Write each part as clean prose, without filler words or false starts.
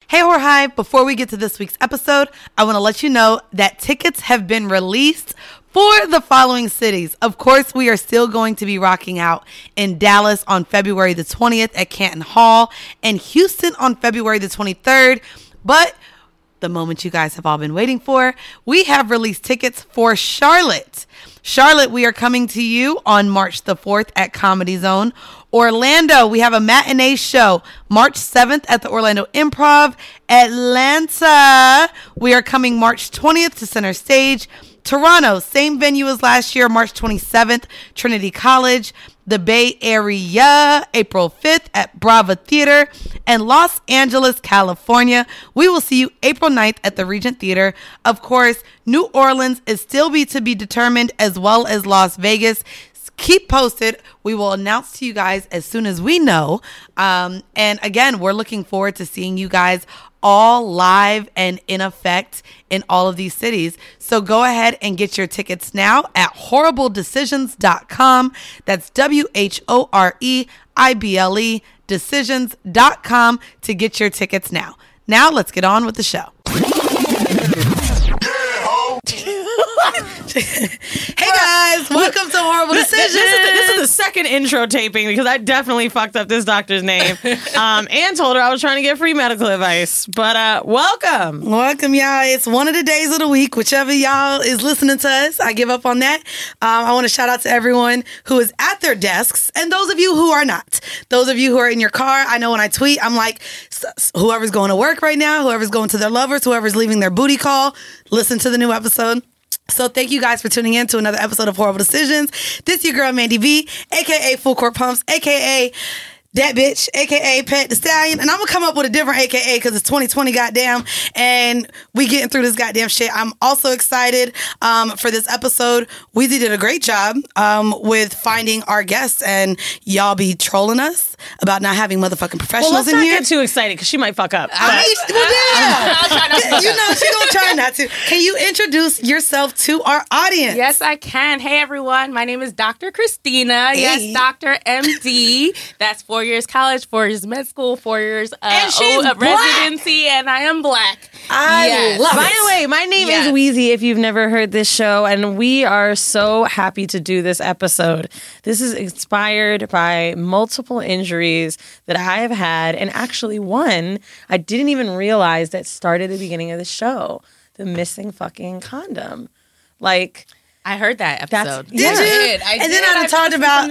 Hey, Jorge, before we get to this week's episode, I want to let you know that tickets have been released for the following cities. Of course, we are still going to be rocking out in Dallas on February the 20th at Canton Hall and Houston on February the 23rd. But the moment you guys have all been waiting for, we have released tickets for Charlotte. Charlotte, we are coming to you on March the 4th at Comedy Zone. Orlando, we have a matinee show March 7th at the Orlando Improv. Atlanta, we are coming March 20th to Center Stage. Toronto, same venue as last year, March 27th, Trinity College. The Bay Area, April 5th at Brava Theater. And Los Angeles, California, we will see you April 9th at the Regent Theater. Of course, New Orleans is still to be determined, as well as Las Vegas. Keep posted. We will announce to you guys as soon as we know. And again, we're looking forward to seeing you guys all live and in effect in all of these cities. So go ahead and get your tickets now at horribledecisions.com. That's WHOREIBLE decisions.com to get your tickets now. Now let's get on with the show. Hey guys, welcome to Horrible Decisions. This is the second intro taping because I definitely fucked up this doctor's name and told her I was trying to get free medical advice. But welcome. Welcome, y'all. It's one of the days of the week, whichever y'all is listening to us. I give up on that. I want to shout out to everyone who is at their desks and those of you who are not. Those of you who are in your car, I know when I tweet, I'm like, whoever's going to work right now, whoever's going to their lovers, whoever's leaving their booty call, listen to the new episode. So thank you guys for tuning in to another episode of Horrible Decisions. This your girl, Mandy V, a.k.a. Full Court Pumps, a.k.a. That Bitch, a.k.a. Pet the Stallion. And I'm going to come up with a different a.k.a. because it's 2020, goddamn. And we getting through this goddamn shit. I'm also excited for this episode. Weezy did a great job with finding our guests. And y'all be trolling us about not having motherfucking professionals in here. Well, let's not get too excited because she might fuck up. I'll try not to. You know, she going to try not to. Can you introduce yourself to our audience? Yes, I can. Hey, everyone. My name is Dr. Christina. Hey. Yes, Dr. MD. That's 4 years college, 4 years med school, 4 years and she's residency, and I am black. I love it. By the way, my name is Weezy, if you've never heard this show, and we are so happy to do this episode. This is inspired by multiple injuries that I have had, and actually one I didn't even realize that started at the beginning of the show, the missing fucking condom. Like... I heard that episode. Did you? I did. And then I talked about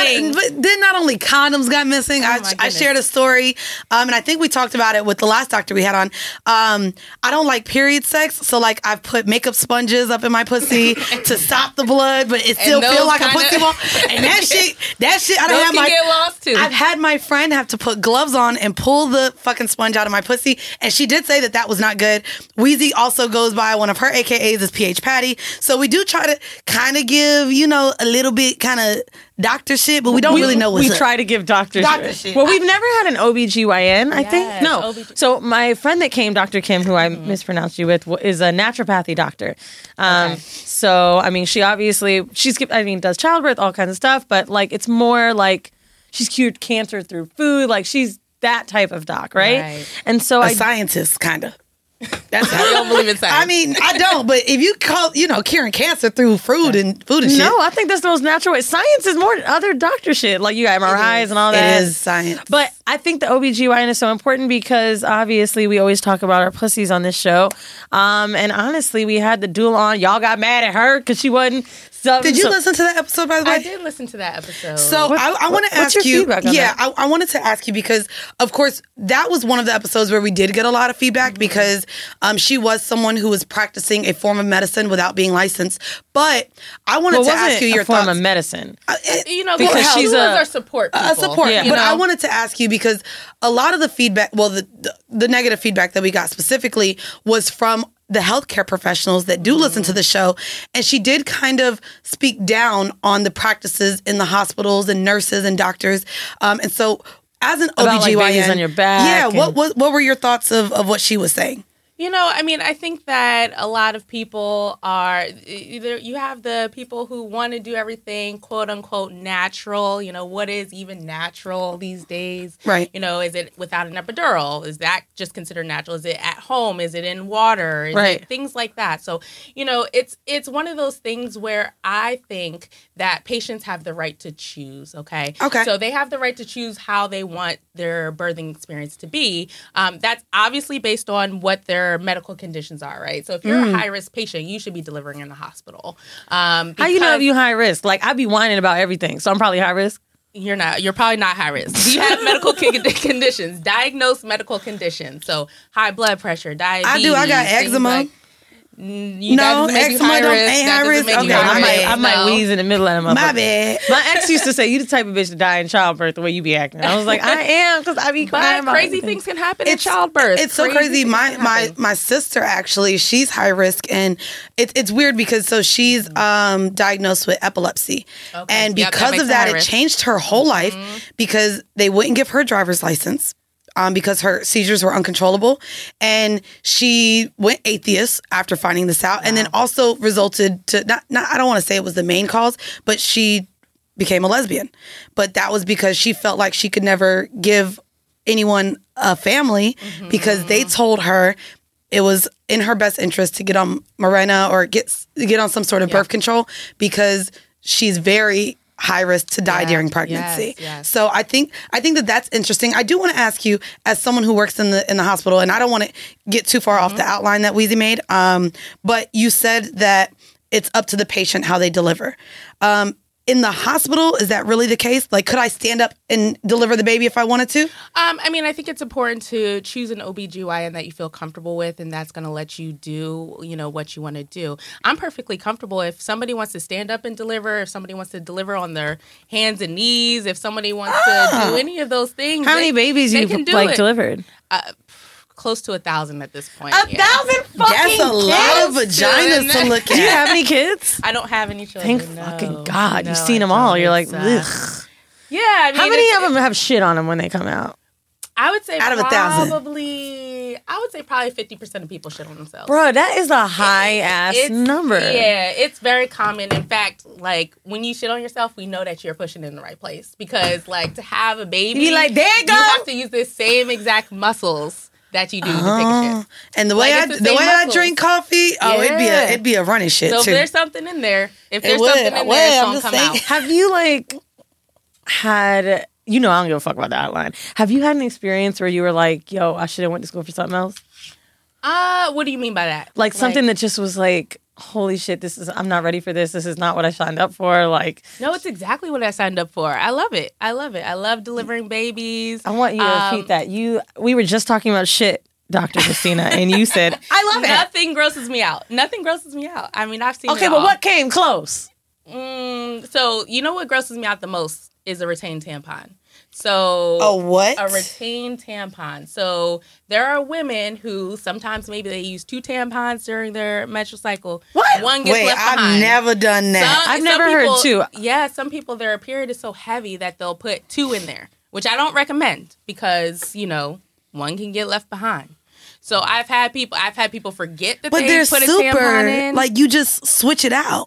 not only condoms got missing. I shared a story, and I think we talked about it with the last doctor we had on. I don't like period sex, so like I've put makeup sponges up in my pussy to stop the blood, but it still feels like a pussy ball. And that shit, I don't have my. Get lost too. I've had my friend have to put gloves on and pull the fucking sponge out of my pussy, and she did say that was not good. Weezy also goes by one of her AKAs is PH Patty, so we do try to kind of give, you know, a little bit kind of doctor shit, but we don't really know what's up. We try to give doctor shit. Well, we've never had an OBGYN, I think. No. So my friend that came, Dr. Kim, who I mispronounced you with, is a naturopathy doctor. So, I mean, she obviously, does childbirth, all kinds of stuff, but like, it's more like she's cured cancer through food. Like, she's that type of doc, right? And so a scientist, kind of. That's how you don't believe in science. I mean, I don't, but if you call, curing cancer through food and shit. No, I think that's the most natural way. Science is more other doctor shit. Like you got MRIs and all that. It is science. But I think the OBGYN is so important because obviously we always talk about our pussies on this show. And honestly, we had the duel on. Y'all got mad at her because she wasn't. Did you listen to that episode, by the way? I did listen to that episode. So I want to ask you. I wanted to ask you because, of course, that was one of the episodes where we did get a lot of feedback because she was someone who was practicing a form of medicine without being licensed. But I wanted to ask you your thoughts. Form of medicine. Because she's a support people. A support. Yeah. But I wanted to ask you because a lot of the feedback, the negative feedback that we got specifically was from the healthcare professionals that do listen to the show. And she did kind of speak down on the practices in the hospitals and nurses and doctors. And so as an OBGYN, like babies on your back. Yeah. What were your thoughts of what she was saying? I mean, I think that a lot of people are either you have the people who want to do everything quote unquote natural. What is even natural these days? Right. Is it without an epidural? Is that just considered natural? Is it at home? Is it in water? Is right. it things like that? So, it's one of those things where I think that patients have the right to choose. Okay. So they have the right to choose how they want their birthing experience to be. That's obviously based on what their medical conditions are, right? So if you're a high-risk patient, you should be delivering in the hospital. How you know if you high risk? Like, I be whining about everything, so I'm probably high risk. You're not. You're probably not high risk. Do you have medical conditions? Diagnosed medical conditions. So high blood pressure, diabetes. I do. I got eczema. No, eczema ain't high risk. Okay, I might wheeze in the middle of them. My bad. My ex used to say, "You the type of bitch to die in childbirth the way you be acting." I was like, I am, because I be crying about crazy things can happen in childbirth. It's so crazy. My sister, actually, she's high risk, and it's weird because she's diagnosed with epilepsy, and because of that, it changed her whole life because they wouldn't give her a driver's license. Because her seizures were uncontrollable, and she went atheist after finding this out, and then also resulted to not I don't want to say it was the main cause, but she became a lesbian. But that was because she felt like she could never give anyone a family because they told her it was in her best interest to get on Mirena or get on some sort of birth control because she's very high risk to die during pregnancy. Yes. So I think that that's interesting. I do want to ask you, as someone who works in the hospital, and I don't want to get too far off the outline that Weezy made, but you said that it's up to the patient how they deliver. In the hospital, is that really the case? Like, could I stand up and deliver the baby if I wanted to? I mean, I think it's important to choose an OBGYN that you feel comfortable with, and that's going to let you do, what you want to do. I'm perfectly comfortable if somebody wants to stand up and deliver, if somebody wants to deliver on their hands and knees, if somebody wants to do any of those things. How many babies you delivered? Close to 1,000 at this point. 1,000 fucking That's a lot of vaginas to look at. Do you have any kids? I don't have any children. Thank fucking God. You've seen them all. You're like, ugh. Yeah. I mean, how many of them have shit on them when they come out? I would say out of 1,000. Probably 50% of people shit on themselves. Bro, that is a high-ass number. Yeah, it's very common. In fact, like, when you shit on yourself, we know that you're pushing in the right place. Because, like, to have a baby, you like, there you go. You have to use the same exact muscles that you do to take a shit. And the way I drink coffee, it'd be a running shit so too. So if there's something in there, it's gonna come out. Have you had? I don't give a fuck about the outline. Have you had an experience where you were like, "Yo, I should have went to school for something else"? What do you mean by that? Like something that just was like, holy shit, I'm not ready for this. This is not what I signed up for. Like, no, it's exactly what I signed up for. I love it. I love delivering babies. I want you to repeat that. We were just talking about shit, Dr. Christina, and you said, I love it. Nothing grosses me out. I mean, I've seen okay, but what came close? So, what grosses me out the most is a retained tampon. So, what? A retained tampon. So, there are women who sometimes maybe they use 2 tampons during their menstrual cycle. What? One gets left behind. I've never done that. I've never heard 2. Yeah, some people, their period is so heavy that they'll put 2 in there, which I don't recommend because, one can get left behind. So I've had people forget that they put a tampon in. Like, you just switch it out.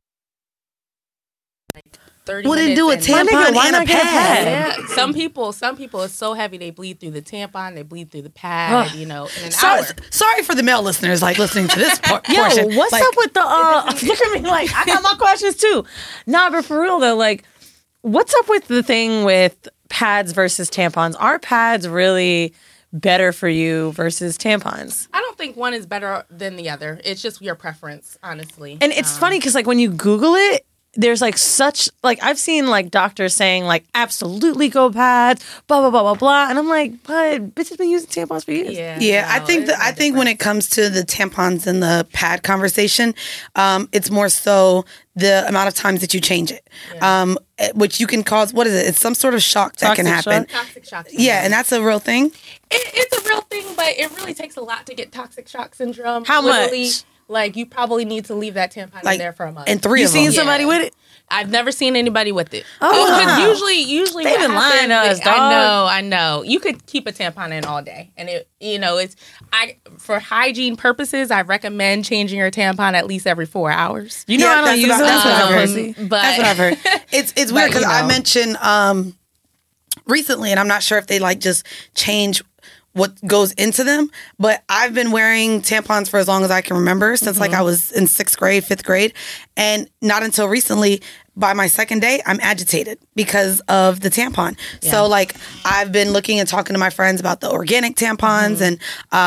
30 what minutes. What do a tampon and a pad? Yeah, some people it's so heavy they bleed through the tampon, they bleed through the pad, in an hour. Sorry for the male listeners listening to this portion. Yo, what's up with the look at me like I got my questions too. Nah, but for real though, like what's up with the thing with pads versus tampons? Are pads really better for you versus tampons? I don't think one is better than the other. It's just your preference, honestly. And it's funny because like when you Google it, there's like such like I've seen like doctors saying like absolutely go pads, blah blah blah blah blah, and I'm like, but bitches been using tampons for years. Yeah. I think when it comes to the tampons and the pad conversation, it's more so the amount of times that you change it, which you can cause. What is it? It's some sort of shock that can happen. Toxic shock. Yeah, and that's a real thing. It's a real thing, but it really takes a lot to get toxic shock syndrome. How much? like you probably need to leave that tampon in there for a month. And 3 you of them. You seen somebody with it? I've never seen anybody with it. Oh, usually they've been lying to us, dog. I know. You could keep a tampon in all day, and for hygiene purposes, I recommend changing your tampon at least every 4 hours. You know, I don't use them. That's what I've heard. But that's what I've heard. It's weird because I mentioned recently, and I'm not sure if they like just change what goes into them, but I've been wearing tampons for as long as I can remember, since like I was in 6th grade, 5th grade. And not until recently, by my second day, I'm agitated because of the tampon. Yeah. So like I've been looking and talking to my friends about the organic tampons, and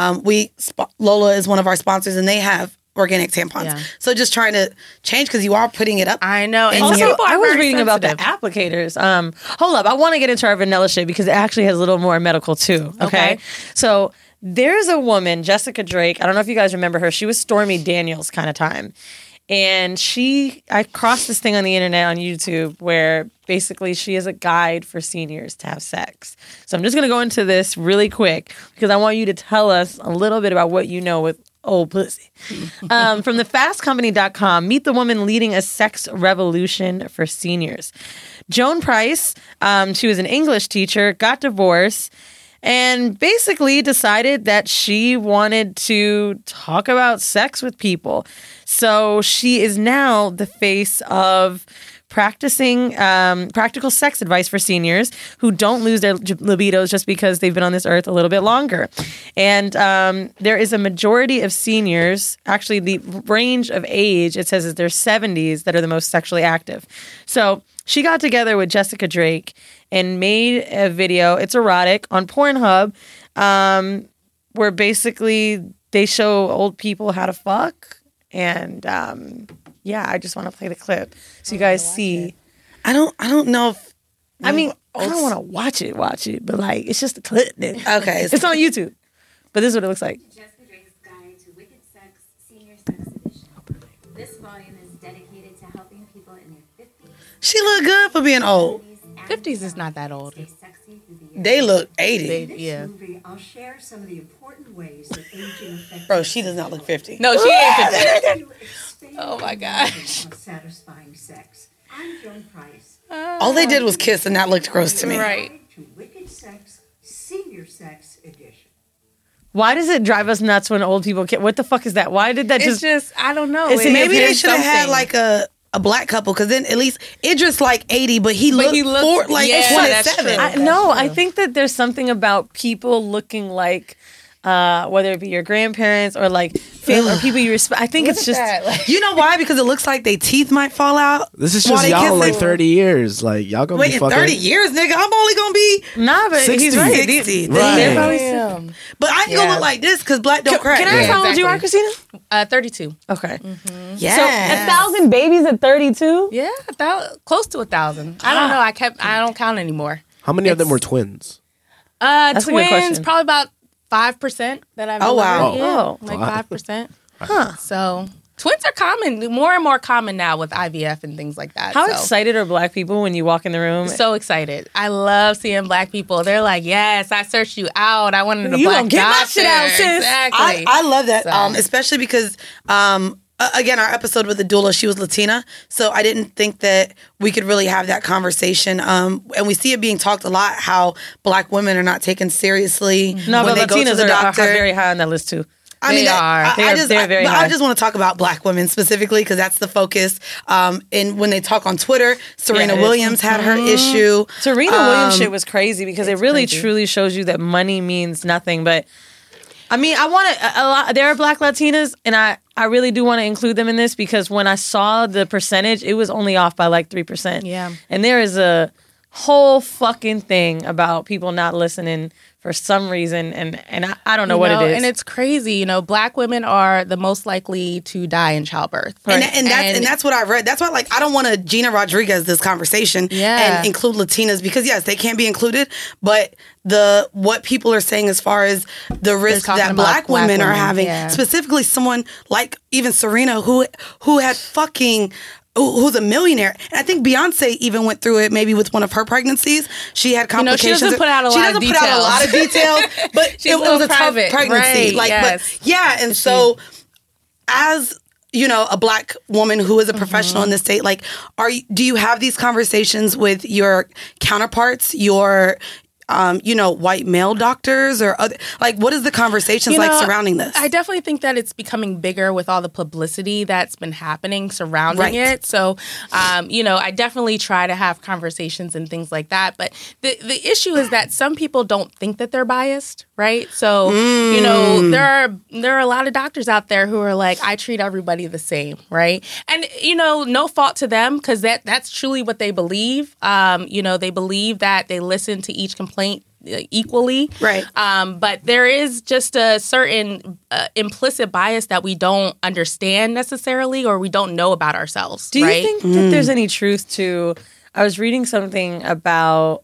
Lola is one of our sponsors, and they have organic tampons. Yeah. So just trying to change because you are putting it up. I know. And also, I was reading about the applicators. Hold up. I want to get into our vanilla shit because it actually has a little more medical too. Okay. So there's a woman, Jessica Drake. I don't know if you guys remember her. She was Stormy Daniels kind of time. And I crossed this thing on the internet on YouTube where basically she is a guide for seniors to have sex. So I'm just going to go into this really quick because I want you to tell us a little bit about what you know with old pussy. From thefastcompany.com, meet the woman leading a sex revolution for seniors. Joan Price, she was an English teacher, got divorced, and basically decided that she wanted to talk about sex with people. So she is now the face of practicing practical sex advice for seniors who don't lose their libidos just because they've been on this earth a little bit longer. And there is a majority of seniors, actually the range of age, it says is their 70s that are the most sexually active. So she got together with Jessica Drake and made a video, it's erotic, on Pornhub, where basically they show old people how to fuck. And I just want to play the clip so you guys see. I don't know if I don't want to watch it, but like it's just a clip. Okay, it's on YouTube, but this is what it looks like. Jessica Drake's Guide to Wicked Sex, Senior Sex Edition. This volume is dedicated to helping people in their 50s. She look good for being old. 50s is not that old. They look 80. Yeah. I'll share some of the important ways that aging affects. Bro, she does not look 50. No, she ain't 50. Oh my gosh. Satisfying sex. I'm Joan Price. All they did was kiss, and that looked gross to me. Right. To Wicked Sex, Senior Sex Edition. Why does it drive us nuts when old people kiss? What the fuck is that? Why did that just... It's just, I don't know. Maybe they should have had like a black couple, because then at least Idris like 80, but he looked like 27. I think that there's something about people looking like whether it be your grandparents or like family or people you respect. I think it's just you know why? Because it looks like their teeth might fall out. This is just y'all in like 30 years. Like y'all gonna be fucking 30 years, nigga. I'm only gonna be but 60. He's right. 60. Right. But I ain't gonna look like this because black don't crack. Can I ask how old you are, Christina? 32. Okay. Mm-hmm. Yeah. So 1,000 babies at 32? Yeah, close to 1,000. I don't know. I don't count anymore. How many of them were twins? Twins, probably about 5% that I've like 5%. Huh. So twins are common, more and more common now with IVF and things like that. How excited are black people when you walk in the room? So excited. I love seeing black people. They're like, yes, I searched you out. I wanted a black doctor. Get my shit out, sis. Exactly. I love that, especially because again, our episode with the doula, she was Latina, so I didn't think that we could really have that conversation. And we see it being talked a lot, how black women are not taken seriously when they go to the doctor. Are very high on that list too. They are. They're very high. I just want to talk about black women specifically because that's the focus. And when they talk on Twitter, Serena Williams had her issue. Serena Williams shit was crazy because it really truly shows you that money means nothing. But I mean, I want to. There are black Latinas, and I really do want to include them in this because when I saw the percentage, it was only off by like 3%. Yeah, and there is a whole fucking thing about people not listening for some reason, and I don't know what it is. And it's crazy. Black women are the most likely to die in childbirth. Right? And that's what I read. That's why, like, I don't want to Gina Rodriguez this conversation and include Latinas because, yes, they can be included, but what people are saying as far as the risk that black women are having, specifically someone like even Serena who had fucking... who's a millionaire. And I think Beyonce even went through it maybe with one of her pregnancies. She had complications. She doesn't put out a lot of details. But it was a tough pregnancy. Right, and so as a Black woman who is a professional in the state, like, do you have these conversations with your counterparts, your white male doctors or other, like, what is the conversations surrounding this? I definitely think that it's becoming bigger with all the publicity that's been happening surrounding it. So, I definitely try to have conversations and things like that. But the issue is that some people don't think that they're biased, right? So, there are a lot of doctors out there who are like, I treat everybody the same, right? And, no fault to them, because that's truly what they believe. They believe that they listen to each complaint equally. Right. But there is just a certain implicit bias that we don't understand necessarily, or we don't know about ourselves. Do you think that there's any truth to, I was reading something about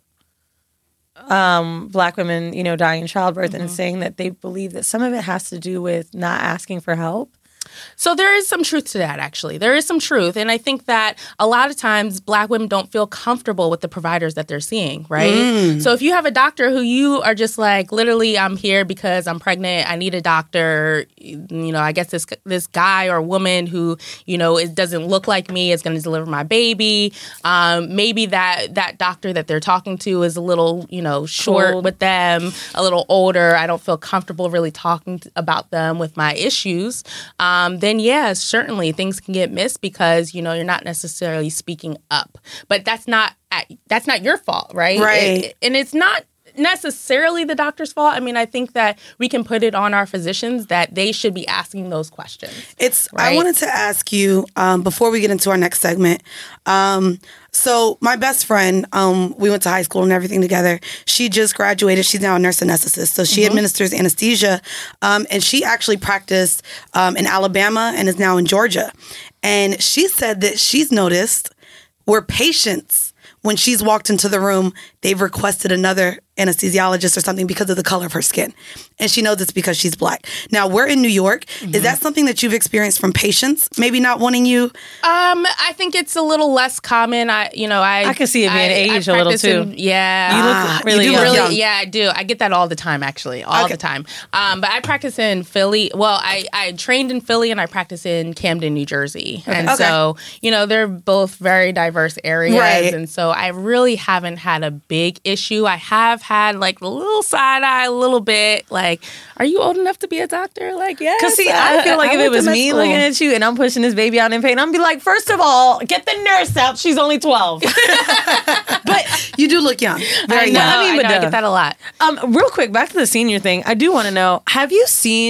Black women, dying in childbirth, and saying that they believe that some of it has to do with not asking for help. So there is some truth to that, actually. There is some truth. And I think that a lot of times Black women don't feel comfortable with the providers that they're seeing, right? So if you have a doctor who you are just like, literally, I'm here because I'm pregnant, I need a doctor, I guess this guy or woman who, it doesn't look like me is going to deliver my baby. Maybe that doctor that they're talking to is a little, short with them, a little older. I don't feel comfortable really talking about them with my issues. Then yeah, certainly things can get missed because, you're not necessarily speaking up. But that's not your fault, right? Right. And it's not necessarily the doctor's fault. I mean, I think that we can put it on our physicians that they should be asking those questions. Right? I wanted to ask you, before we get into our next segment, so my best friend, we went to high school and everything together. She just graduated. She's now a nurse anesthetist. So she administers anesthesia. And she actually practiced in Alabama and is now in Georgia. And she said that she's noticed where patients, when she's walked into the room, they've requested another anesthesiologist or something because of the color of her skin. And she knows it's because she's Black. Now, we're in New York. Is that something that you've experienced from patients maybe not wanting you? I think it's a little less common. I can see it being aged a little too. You look really young. Yeah, I do. I get that all the time, actually. All the time. But I practice in Philly. Well, I trained in Philly and I practice in Camden, New Jersey. And so, they're both very diverse areas. Right. And so I really haven't had a big issue. I have had like a little side eye, a little bit. Like, are you old enough to be a doctor? Like, yes. Because see, I feel like if it was me looking at you and I'm pushing this baby out in pain, I'm be like, first of all, get the nurse out. She's only 12. But you do look young. Very young. I get that a lot. Real quick, back to the senior thing. I do want to know, have you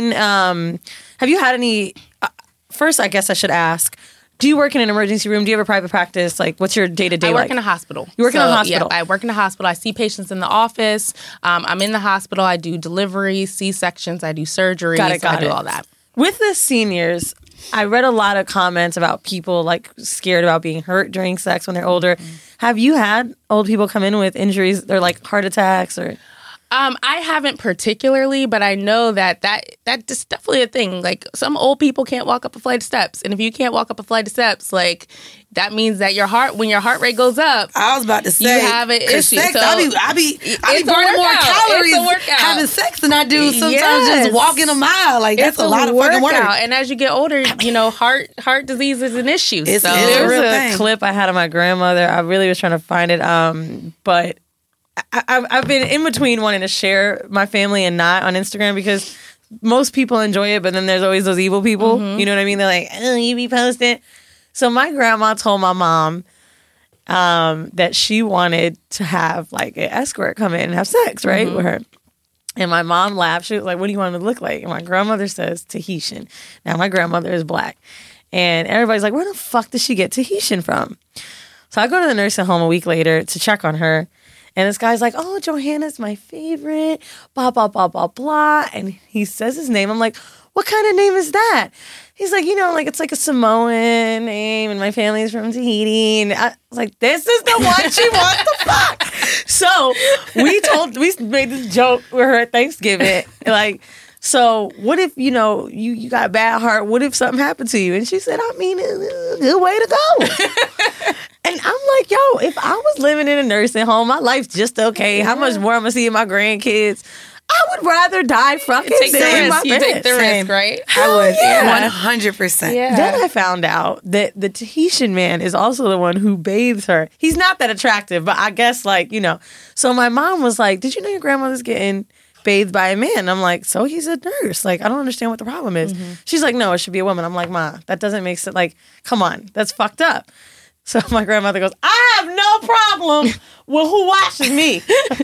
had any, first, I guess I should ask, do you work in an emergency room? Do you have a private practice? Like, what's your day-to-day like? I work in a hospital. You work in a hospital? Yeah, I work in a hospital. I see patients in the office. I'm in the hospital. I do deliveries, C-sections. I do surgeries. I do all that. With the seniors, I read a lot of comments about people, like, scared about being hurt during sex when they're older. Have you had old people come in with injuries or, like, heart attacks or... I haven't particularly, but I know that's definitely a thing. Like, some old people can't walk up a flight of steps. And if you can't walk up a flight of steps, like, that means that when your heart rate goes up, I was about to say, you have an issue. Sex, I be burning more calories having sex than I do sometimes just walking a mile. Like, that's a lot of fucking work. And as you get older, heart disease is an issue. It's a real thing. There's a clip I had of my grandmother. I really was trying to find it, but I've been in between wanting to share my family and not on Instagram because most people enjoy it, but then there's always those evil people. You know what I mean? They're like, oh, you be posting. So my grandma told my mom that she wanted to have like an escort come in and have sex, right, with her. And my mom laughed. She was like, what do you want me to look like? And my grandmother says Tahitian. Now, my grandmother is Black. And everybody's like, where the fuck did she get Tahitian from? So I go to the nursing home a week later to check on her. And this guy's like, oh, Johanna's my favorite, blah, blah, blah, blah, blah. And he says his name. I'm like, what kind of name is that? He's like, like it's like a Samoan name and my family's from Tahiti. And I was like, this is the one she wants to fuck. So we made this joke with her at Thanksgiving. Like, so what if, you got a bad heart? What if something happened to you? And she said, I mean, it's a good way to go. And I'm like, yo, if I was living in a nursing home, my life's just okay. How much more I'm going to see my grandkids? I would rather die fucking take the than risk. You take the risk, right? I would. 100%. Yeah. Then I found out that the Tahitian man is also the one who bathes her. He's not that attractive, but I guess So my mom was like, "Did you know your grandmother's getting bathed by a man?" I'm like, "So he's a nurse. Like, I don't understand what the problem is." Mm-hmm. She's like, "No, it should be a woman." I'm like, "Ma, that doesn't make sense. Like, come on, that's fucked up." So my grandmother goes, "I have no problem with who washes me."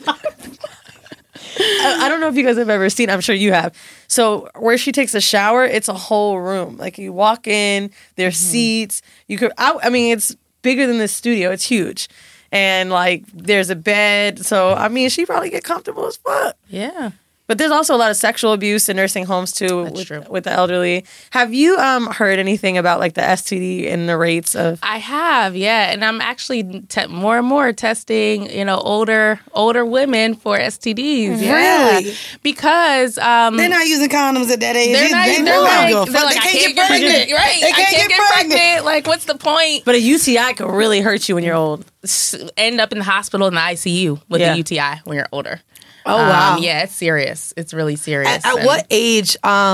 I don't know if you guys have ever seen, I'm sure you have. So where she takes a shower, it's a whole room. Like you walk in, there's seats. It's bigger than this studio. It's huge. And like there's a bed. So I mean, she probably get comfortable as fuck. Yeah. But there's also a lot of sexual abuse in nursing homes too with the elderly. Have you heard anything about like the STD and the rates of? I have, yeah, and I'm actually more and more testing, older women for STDs. Yeah. Really? Because they're not using condoms at that age. They're like, I can't get pregnant. Right? They can't get pregnant. Like, what's the point? But a UTI could really hurt you when you're old. End up in the hospital in the ICU with a UTI when you're older. Oh, wow. Yeah, it's serious. It's really serious. At what age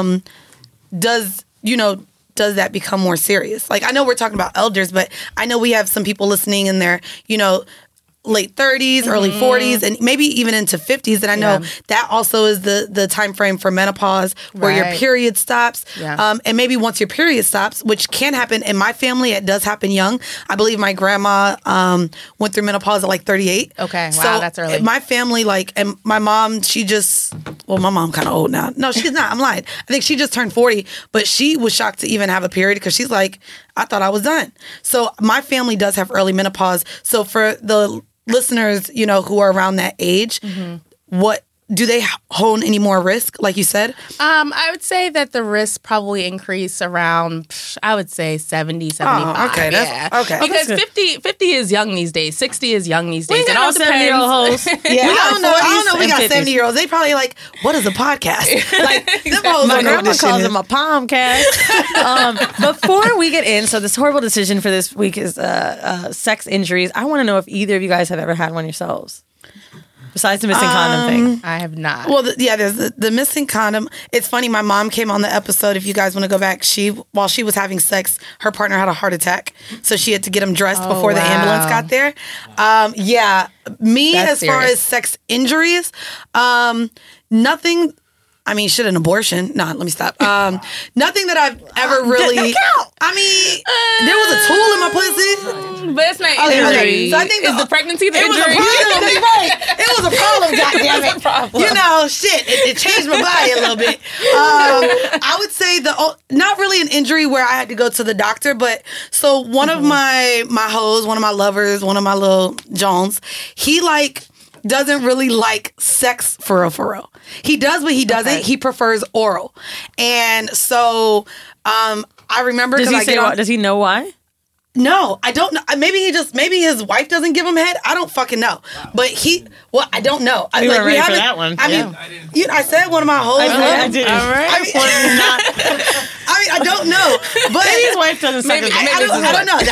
does that become more serious? Like, I know we're talking about elders, but I know we have some people listening in their, late 30s, early 40s, and maybe even into 50s. And I know that also is the time frame for menopause where your period stops. Yeah. And maybe once your period stops, which can happen in my family, it does happen young. I believe my grandma went through menopause at like 38. Okay, wow, so that's early. My family, and my mom, my mom kind of old now. No, she's not. I'm lying. I think she just turned 40, but she was shocked to even have a period because she's like, I thought I was done. So my family does have early menopause. So for the listeners, who are around that age, what do they hold any more risk, like you said? I would say that the risk probably increase around, I would say 70, 75. Oh, okay. Okay. Because 50 is young these days. 60 is young these days. It all depends. Yeah, I don't know. We got 70-year-olds. They probably like, what is a podcast? Like, my grandma calls them a palmcast. Before we get in, so this horrible decision for this week is sex injuries. I want to know if either of you guys have ever had one yourselves. Besides the missing condom thing. I have not. Well, there's the missing condom. It's funny, my mom came on the episode. If you guys want to go back, while she was having sex, her partner had a heart attack. So she had to get him dressed before the ambulance got there. That's as far as sex injuries, nothing. I mean, shit, an abortion. No, let me stop. Nothing that I've ever really. I mean, there was a tool in my pussy. But it's not injury. Okay. So I think is the pregnancy the injury? It was a problem, goddammit. Shit, it changed my body a little bit. I would say not really an injury where I had to go to the doctor, but so one of my hoes, one of my lovers, one of my little Jones, he doesn't really like sex for real. He does, but he doesn't. Okay. He prefers oral. And so I remember... Does he know why? No, I don't know. Maybe his wife doesn't give him head. I don't fucking know. Wow. But I don't know. We were ready for that one. I said one of my hoes. I did. All right. I don't know. But maybe his wife doesn't suck. I don't know.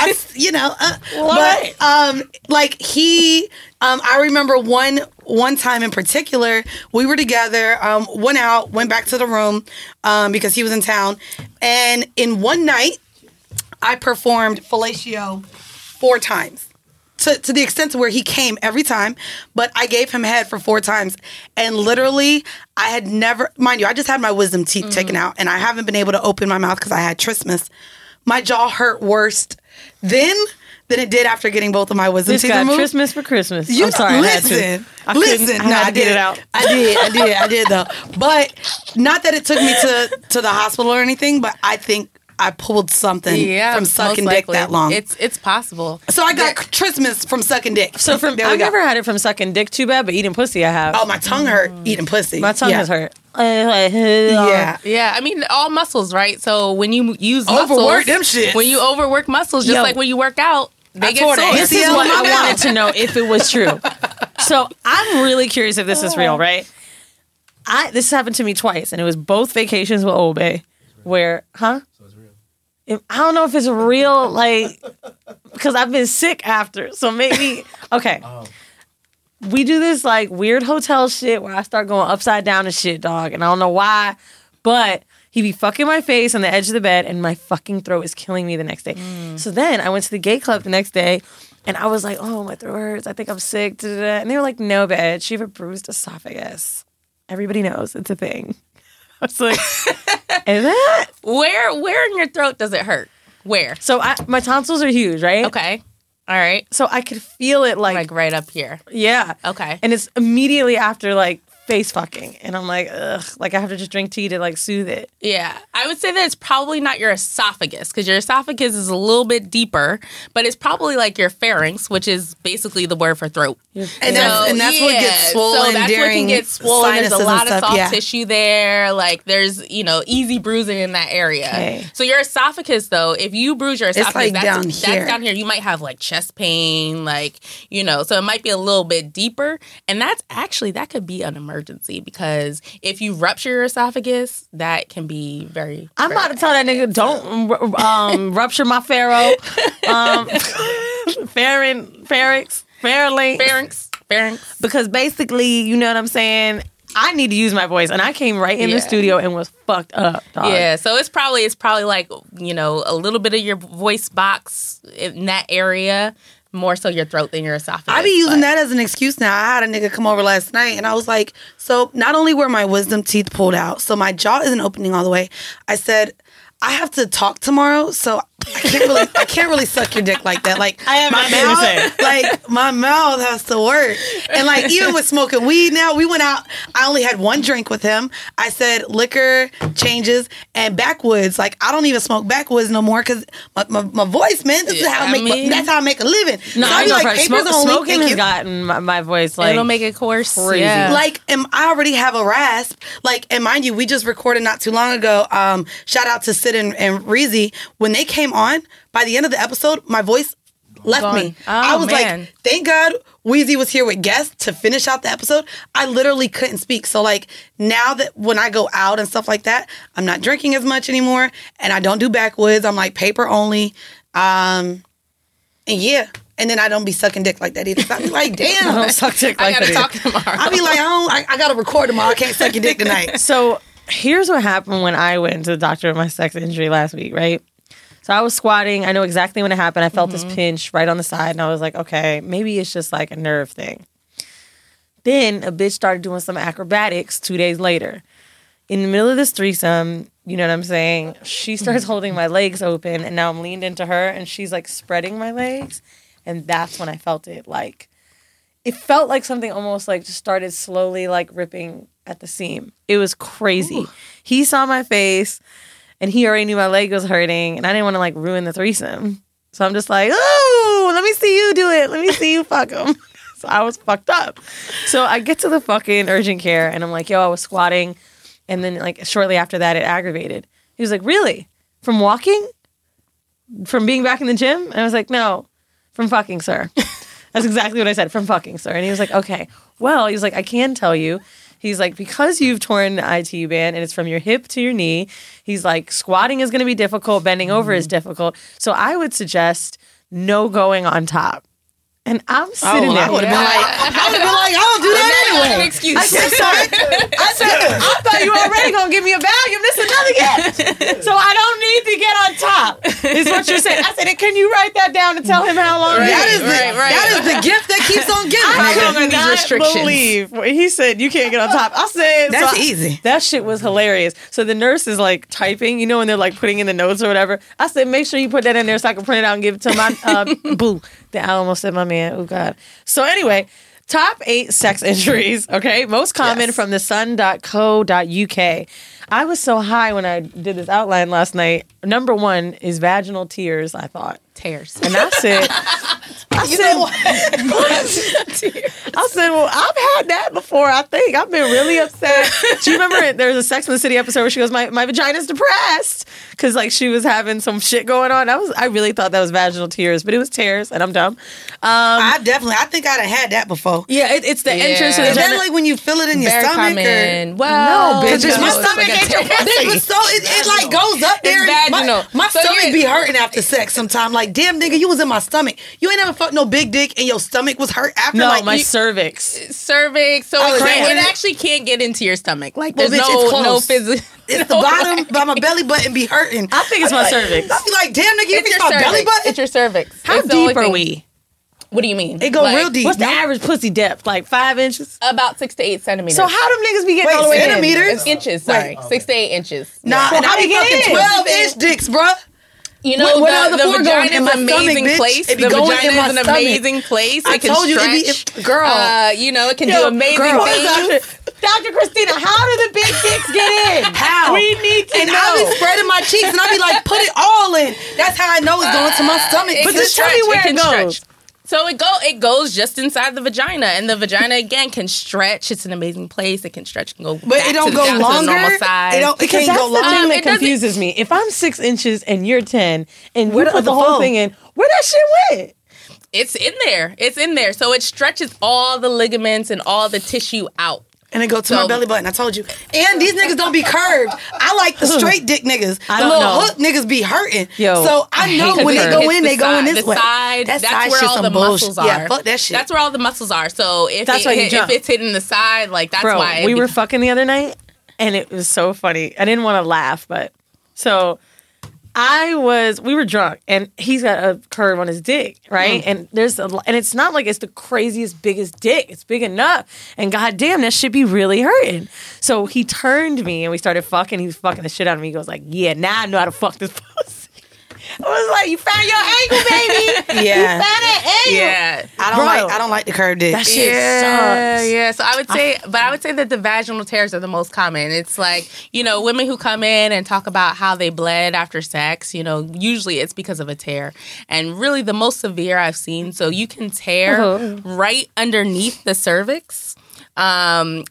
That's, I remember one time in particular, we were together, went back to the room because he was in town. And in one night, I performed fellatio 4 times to the extent to where he came every time, but I gave him head for 4 times. And literally, I had never, mind you, I just had my wisdom teeth taken out and I haven't been able to open my mouth because I had trismus. My jaw hurt worse then than it did after getting both of my wisdom teeth removed. Trismus for Christmas. I'm sorry, listen. I did it out. I did though. But not that it took me to the hospital or anything, but I think I pulled something from sucking dick that long. It's possible. So I got trismus from sucking dick. So I've never had it from sucking dick too bad, but eating pussy I have. Oh, my tongue hurt eating pussy. My tongue has hurt. Yeah. I mean, all muscles, right? So when you use overwork them shit. When you overwork muscles, just like when you work out, they get sore. This is what I wanted to know if it was true. So I'm really curious if this is real, right? This happened to me twice, and it was both vacations with Old Bay, where, I don't know if it's real, because I've been sick after. So maybe, okay. we do this like weird hotel shit where I start going upside down and shit, dog. And I don't know why, but he be fucking my face on the edge of the bed and my fucking throat is killing me the next day. So then I went to the gay club the next day and I was like, oh, my throat hurts. I think I'm sick. Da-da-da. And they were like, no, bitch, you have a bruised esophagus. Everybody knows it's a thing. I was like, is that? Where in your throat does it hurt? Where? So my tonsils are huge, right? Okay. All right. So I could feel it like right up here. Yeah. Okay. And it's immediately after like face fucking. And I'm like, ugh, like I have to just drink tea to like soothe it. Yeah. I would say that it's probably not your esophagus because your esophagus is a little bit deeper, but it's probably like your pharynx, which is basically the word for throat. And that's what gets swollen. So that's what can get swollen. There's a lot of soft tissue there. Like there's, easy bruising in that area. Okay. So your esophagus though, if you bruise your esophagus, that's down here. You might have like chest pain, like, so it might be a little bit deeper. And that could be an emergency because if you rupture your esophagus, that can be very I'm about to tell that nigga, don't rupture my pharynx. Because basically, you know what I'm saying? I need to use my voice. And I came right in the studio and was fucked up, dog. Yeah, so it's probably like, a little bit of your voice box in that area. More so your throat than your esophagus. I be using that as an excuse now. I had a nigga come over last night and I was like, so not only were my wisdom teeth pulled out, so my jaw isn't opening all the way. I said, I have to talk tomorrow, so I can't really suck your dick like that. Like I have my mouth, like my mouth has to work. And like even with smoking weed now, we went out. I only had one drink with him. I said liquor changes and backwoods. Like I don't even smoke backwoods no more because my voice, man. This is how that's how I make a living. No, so I know. Like, smoking has gotten my voice like it'll make it coarse. Crazy. Yeah. Like I already have a rasp. Like and mind you, we just recorded not too long ago. Shout out to Sid and Reezy when they came on. By the end of the episode, my voice left me. I was like, thank God Weezy was here with guests to finish out the episode. I literally couldn't speak. So like now that when I go out and stuff like that, I'm not drinking as much anymore and I don't do backwoods. I'm like paper only. And yeah. And then I don't be sucking dick like that either. So I be like, damn. I don't suck dick like that. I gotta talk tomorrow. I be like, I gotta record tomorrow. I can't suck your dick tonight. So here's what happened when I went to the doctor with my sex injury last week, right? So I was squatting. I know exactly when it happened. I felt this pinch right on the side. And I was like, okay, maybe it's just like a nerve thing. Then a bitch started doing some acrobatics 2 days later. In the middle of this threesome, you know what I'm saying? She starts holding my legs open. And now I'm leaned into her. And she's like spreading my legs. And that's when I felt it. Like, it felt like something almost like just started slowly like ripping at the seam. It was crazy. Ooh. He saw my face. And he already knew my leg was hurting, and I didn't want to, like, ruin the threesome. So I'm just like, oh, let me see you do it. Let me see you fuck him. So I was fucked up. So I get to the fucking urgent care, and I'm like, yo, I was squatting. And then, like, shortly after that, it aggravated. He was like, really? From walking? From being back in the gym? And I was like, no, from fucking, sir. That's exactly what I said, from fucking, sir. And he was like, okay. Well, he was like, I can tell you. He's like, because you've torn the ITU band and it's from your hip to your knee, he's like, squatting is going to be difficult, bending over is difficult. So I would suggest no going on top. And I'm sitting there. I would have been like, I don't do that anyway. An excuse. I said, sorry. I thought you were already going to give me a Valium. This is another gift. So I don't need to get on top, is what you're saying. I said, can you write that down and tell him how long it is? That is the gift that keeps on giving. I cannot believe he said you can't get on top. I said, that's easy. That shit was hilarious. So the nurse is like typing, you know, when they're like putting in the notes or whatever. I said, make sure you put that in there so I can print it out and give it to my boo. I almost said my man. Oh, God. So anyway, top 8 sex injuries, okay? Most common from the sun.co.uk. I was so high when I did this outline last night. Number 1 is vaginal tears, I thought. Tears. And I said, well, I've had that before, I think. I've been really upset. Do you remember there's a Sex and the City episode where she goes, my vagina's depressed? Because like she was having some shit going on. I really thought that was vaginal tears, but it was tears, and I'm dumb. I think I'd have had that before. Yeah, it's the entrance to the vagina. Is that like when you feel it in your stomach? Well, no, bitch. My stomach ain't your pussy. So it like goes up there. It's vaginal. My stomach be hurting after sex sometimes. Like, damn, nigga, you was in my stomach. You ain't never fucked sucked no big dick and your stomach was hurt after? No, like, my cervix. Cervix. So it actually can't get into your stomach. Like there's no physical. It's the bottom by my belly button be hurting. I think it's my cervix. I be like, damn, nigga, it's my belly button. It's your cervix. How deep are we? What do you mean? It go real deep. What's the average pussy depth? Like 5 inches? About 6 to 8 centimeters. So how them niggas be getting all the way centimeters? Inches, sorry. 6 to 8 inches. Nah, and I be fucking 12-inch dicks, bruh. You know, the vagina is an amazing place. The vagina is an amazing place. It can stretch. Girl. It can do amazing things. Dr. Christina, how do the big dicks get in? How? We need to know. And I be spreading my cheeks and I be like, put it all in. That's how I know it's going to my stomach. But just tell me where it goes. So it goes just inside the vagina, and the vagina again can stretch. It's an amazing place. It can stretch, can go, but it don't go longer. To the normal size. It can't go longer. That's the thing that confuses me. If I'm 6 inches and you're 10, and we put the whole thing in, where that shit went? It's in there. It's in there. So it stretches all the ligaments and all the tissue out. And it go to my belly button. I told you. And these niggas don't be curved. I like the straight dick niggas. The little hook niggas be hurting. So I know when they go in, they go in this way. That's where all the muscles are. Yeah, fuck that shit. That's where all the muscles are. So if it's hitting the side, like that's why. We were fucking the other night, and it was so funny. I didn't want to laugh, but so we were drunk, and he's got a curve on his dick, right? And and it's not like it's the craziest, biggest dick. It's big enough, and goddamn, that shit be really hurting. So he turned me, and we started fucking. He was fucking the shit out of me. He goes like, "Yeah, now I know how to fuck this pussy." I was like, "You found your angle, baby. Yeah, you found that angle." Yeah, I don't like the curved dick. That shit sucks. Yeah. So I would say that the vaginal tears are the most common. It's like, women who come in and talk about how they bled after sex. Usually it's because of a tear, and really the most severe I've seen. So you can tear right underneath the cervix, and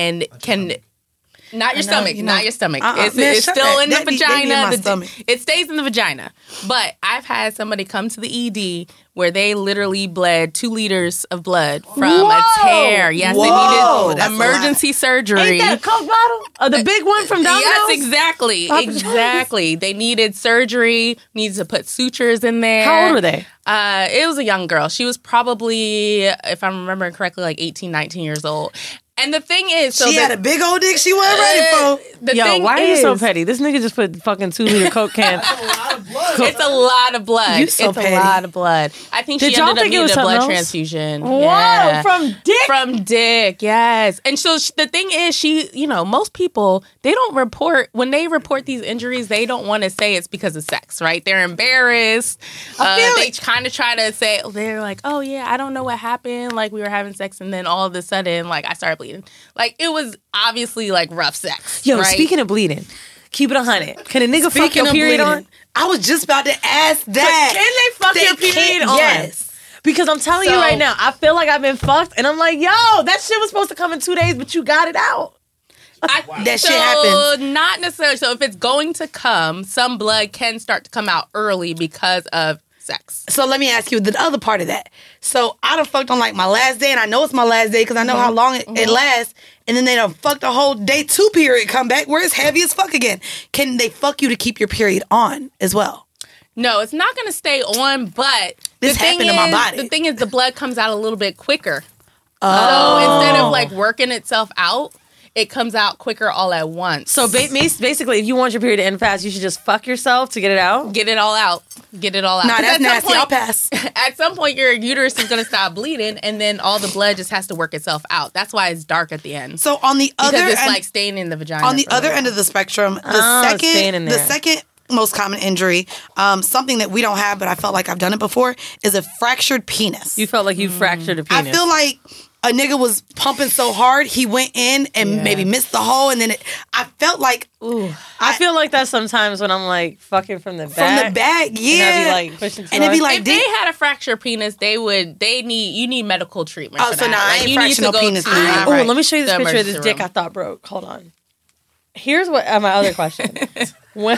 can. Not your stomach. Not your stomach. It's still in the vagina. It stays in the vagina. But I've had somebody come to the ED where they literally bled 2 liters of blood from a tear. Yes, they needed emergency surgery. Ain't that a Coke bottle? The big one from Domino's? Yes, exactly. Exactly. They needed surgery, needed to put sutures in there. How old were they? It was a young girl. She was probably, if I'm remembering correctly, like 18, 19 years old. And the thing is, she had a big old dick she wasn't ready for. Why are you so petty? This nigga just put fucking 2-liter Coke can. It's a lot of blood. You so petty. A lot of blood. I think she ended up needing a blood transfusion. Whoa, yeah. From dick? From dick, yes. And so the thing is, most people, they don't report, when they report these injuries, they don't want to say it's because of sex, right? They're embarrassed. They kind of try to say, they're like, oh yeah, I don't know what happened. Like we were having sex and then all of a sudden, like I started bleeding. Like it was obviously like rough sex. Yo, right? Speaking of bleeding, keep it 100. Can a nigga fuck your period on? I was just about to ask that. Can they fuck your period on? Yes. Because I'm telling you right now, I feel like I've been fucked, and I'm like, yo, that shit was supposed to come in 2 days, but you got it out. That shit happens. Not necessarily. So if it's going to come, some blood can start to come out early because of sex. So let me ask you the other part of that. So I done fucked on like my last day, and I know it's my last day because I know how long it lasts. And then they done fucked the whole day 2 period come back where it's heavy as fuck again. Can they fuck you to keep your period on as well? No, it's not going to stay on, but this happened to my body. The thing is, the blood comes out a little bit quicker. So instead of like working itself out, it comes out quicker all at once. So basically, if you want your period to end fast, you should just fuck yourself to get it out? Get it all out. Get it all out. Nah, that's nasty. I'll pass. At some point, your uterus is going to stop bleeding, and then all the blood just has to work itself out. That's why it's dark at the end. So on the other end... Because it's like staying in the vagina. On the other end of the spectrum, the second most common injury, something that we don't have, but I felt like I've done it before, is a fractured penis. You felt like you fractured a penis. I feel like a nigga was pumping so hard, he went in and maybe missed the hole, and then I felt like... Ooh. I feel like that sometimes when I'm like fucking from the back. From the back, yeah. And I'd be like pushing too hard. It'd be like, if they had a fractured penis, you need medical treatment for so now I ain't fractured no penis. Let me show you this picture of this dick I thought broke. Hold on. Here's what my other question. When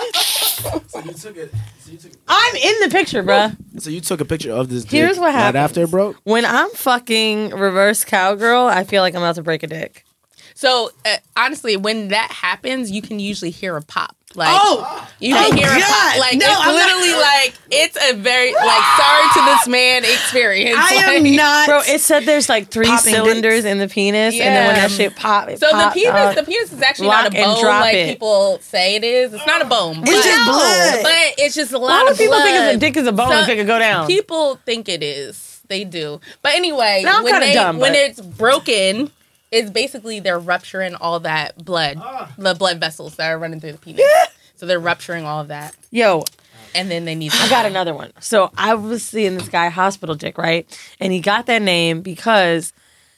So you took it. I'm in the picture, bruh. So you took a picture of this dick. Here's what happened. Right after it broke? When I'm fucking reverse cowgirl, I feel like I'm about to break a dick. So honestly, when that happens, you can usually hear a pop. Like, You can hear a pop. Like, no, it's literally like, it's a very, like, sorry to this man experience. I am not. Bro, it said there's like 3 cylinders in the penis, and then when that shit pops, so the penis is actually not a bone like people say it is. It's not a bone. It's just blood. But it's just a lot of blood. People think a dick is a bone and it could go down. People think it is. They do. But anyway, when it's broken, it's basically they're rupturing all that blood, the blood vessels that are running through the penis. So they're rupturing all of that. Yo. And then they need I got another one. So I was seeing this guy, Hospital Dick, right? And he got that name because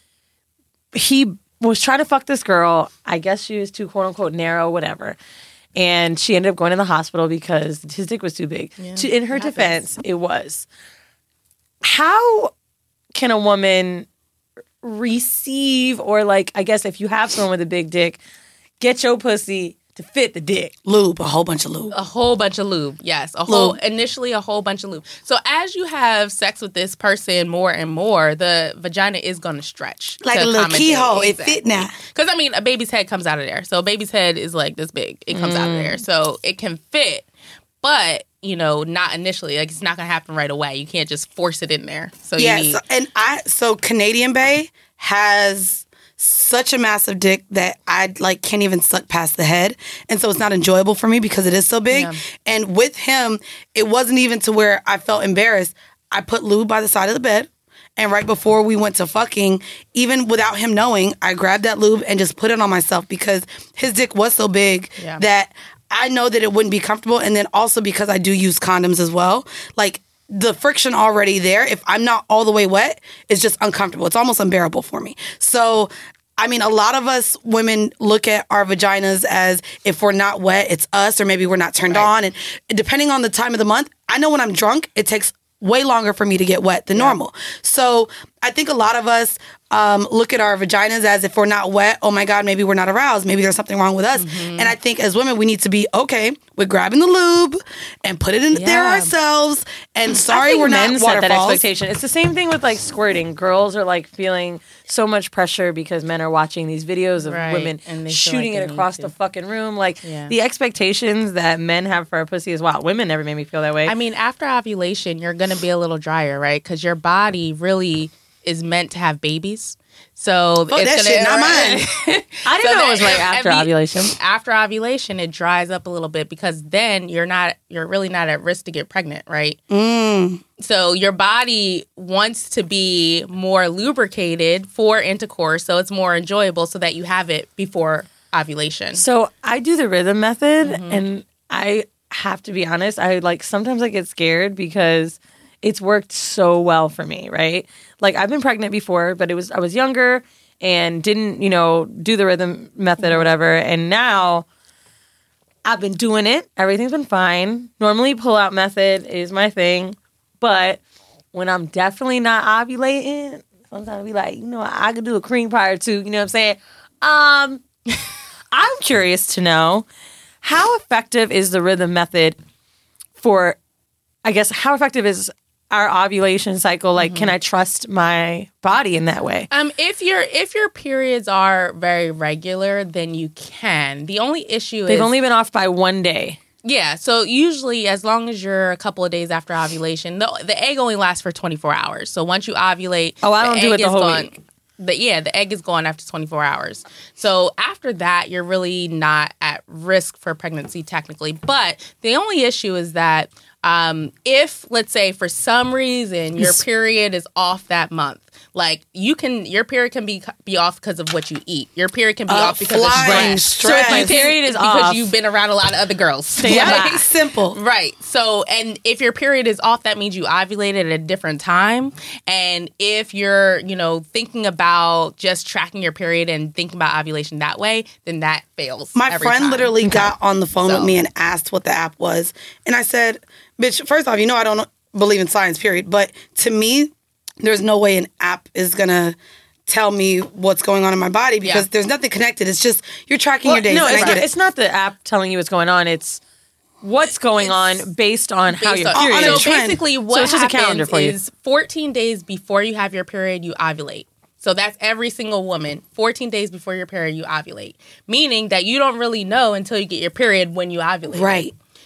he was trying to fuck this girl. I guess she was too, quote unquote, narrow, whatever. And she ended up going to the hospital because his dick was too big. Yeah, in her defense, it was. How can a woman receive, or like, I guess if you have someone with a big dick, get your pussy to fit the dick? Lube, a whole bunch of lube. A whole bunch of lube, yes. Initially a whole bunch of lube. So as you have sex with this person more and more, the vagina is going to stretch. Like a little keyhole, it fit now. Because, I mean, a baby's head comes out of there. So a baby's head is like this big. It comes out of there. So it can fit, but, you know, not initially. Like, it's not going to happen right away. You can't just force it in there. So so Canadian Bay has such a massive dick that I like can't even suck past the head, and so it's not enjoyable for me because it is so big. Yeah. And with him, it wasn't even to where I felt embarrassed. I put lube by the side of the bed, and right before we went to fucking, even without him knowing, I grabbed that lube and just put it on myself because his dick was so big that I know that it wouldn't be comfortable. And then also because I do use condoms as well, like, the friction already there, if I'm not all the way wet, it's just uncomfortable. It's almost unbearable for me. So, I mean, a lot of us women look at our vaginas as if we're not wet, it's us, or maybe we're not turned on. And depending on the time of the month, I know when I'm drunk, it takes way longer for me to get wet than normal. So I think a lot of us look at our vaginas as if we're not wet, oh my God, maybe we're not aroused. Maybe there's something wrong with us. And I think as women, we need to be okay with grabbing the lube and put it in there ourselves. And sorry, we're not waterfalls. Set that expectation. It's the same thing with like squirting. Girls are like feeling so much pressure because men are watching these videos of women and shooting it across the fucking room. Like the expectations that men have for our pussy is wild. Women never made me feel that way. I mean, after ovulation, you're going to be a little drier, right? Because your body really is meant to have babies. So it's that shit not mine. I didn't know it was right after ovulation. After ovulation, it dries up a little bit because then you're really not at risk to get pregnant, right? So your body wants to be more lubricated for intercourse, so it's more enjoyable, so that you have it before ovulation. So I do the rhythm method, and I have to be honest, sometimes I get scared because it's worked so well for me, right? Like, I've been pregnant before, but I was younger and didn't, do the rhythm method or whatever. And now I've been doing it. Everything's been fine. Normally, pull-out method is my thing. But when I'm definitely not ovulating, sometimes I'll be like, I could do a cream pie or two. You know what I'm saying? I'm curious to know, how effective is the rhythm method for, I guess, how effective is our ovulation cycle? Like, can I trust my body in that way? If your periods are very regular, then you can. The only issue is they've only been off by 1 day. Yeah, so usually as long as you're a couple of days after ovulation, the egg only lasts for 24 hours. So once you ovulate, I don't do it the whole week. The egg is gone after 24 hours. So after that, you're really not at risk for pregnancy technically. But the only issue is that if, let's say, for some reason your period is off that month, like your period can be off because of what you eat. Your period can be off because of stress. So if my period is off because you've been around a lot of other girls. Simple. Right. So, and if your period is off, that means you ovulated at a different time. And if you're, thinking about just tracking your period and thinking about ovulation that way, then that fails. My friend literally got on the phone with me and asked what the app was. And I said, bitch, first off, I don't believe in science, period. But to me, there's no way an app is going to tell me what's going on in my body because there's nothing connected. It's just you're tracking your days. No, it's not the app telling you what's going on. It's what's going on based on how your period is. So basically what happens is 14 days before you have your period, you ovulate. So that's every single woman. 14 days before your period, you ovulate. Meaning that you don't really know until you get your period when you ovulate. Right.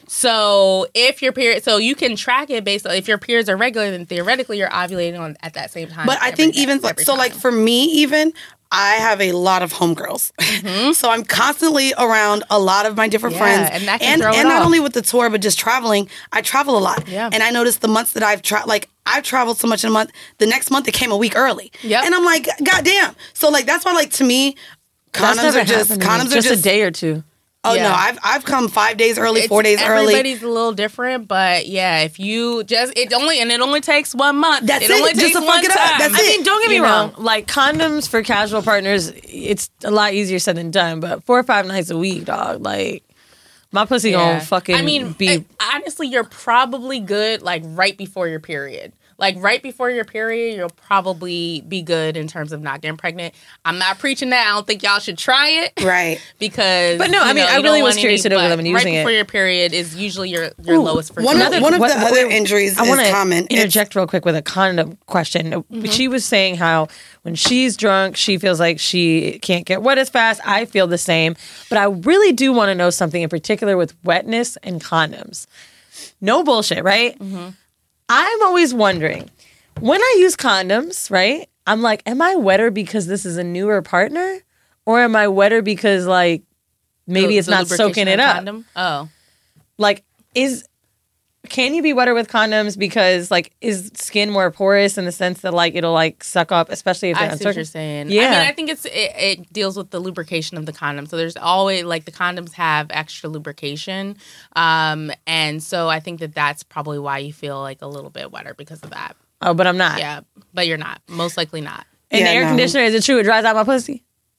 So if your period, so you can track it based on if your periods are regular, then theoretically you're ovulating at that same time. But I think like for me, even I have a lot of homegirls, so I'm constantly around a lot of my different friends, and that can throw it and not off. only with the tour, but just traveling. I travel a lot, and I noticed the months that I've traveled so much in a month. The next month it came a week early, and I'm like, goddamn. So like that's why like to me, condoms are just a day or two. Oh no, I've come 5 days early, 4 days early. Everybody's a little different, but yeah, if you just it only takes 1 month. That's it. Only takes just to one fuck it up. time. That's I mean, don't get me wrong. know? Like condoms for casual partners, it's a lot easier said than done. But 4 or 5 nights a week, dog. Like my pussy gonna fucking. I mean, honestly, you're probably good. Like right before your period. Like right before your period, you'll probably be good in terms of not getting pregnant. I'm not preaching that. I don't think y'all should try it. Right. Because but no, I mean, I really was curious to know whether I'm using right before it. your period is usually your lowest fertility. One of the other injuries I want is common. to interject real quick with a condom question. She was saying how when she's drunk, she feels like she can't get wet as fast. I feel the same. But I really do want to know something in particular with wetness and condoms. No bullshit, right? I'm always wondering, when I use condoms, right? I'm like, am I wetter because this is a newer partner? Or am I wetter because, like, maybe it's not soaking it up? Condom? Oh. Like, can you be wetter with condoms because, like, is skin more porous in the sense that, like, it'll, like, suck up, especially if they're I see what you're saying. Yeah. I mean, I think it deals with the lubrication of the condom. So there's always, like, the condoms have extra lubrication. And so I think that's probably why you feel, like, a little bit wetter because of that. Oh, but I'm not. Yeah, but you're not. Most likely not. And the air conditioner, is it true it dries out my pussy?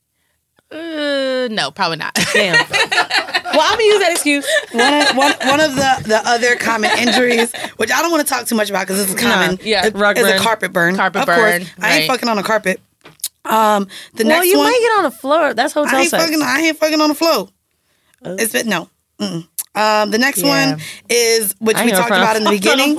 No, probably not. Damn. Well, I'm going to use that excuse. One of the other common injuries, which I don't want to talk too much about because this is common, is a carpet burn. Carpet of burn. Course, I ain't fucking on a carpet. Well, you might get on the floor. That's hotel sex. I ain't fucking on the floor. No. The next one is, which we talked about in the beginning,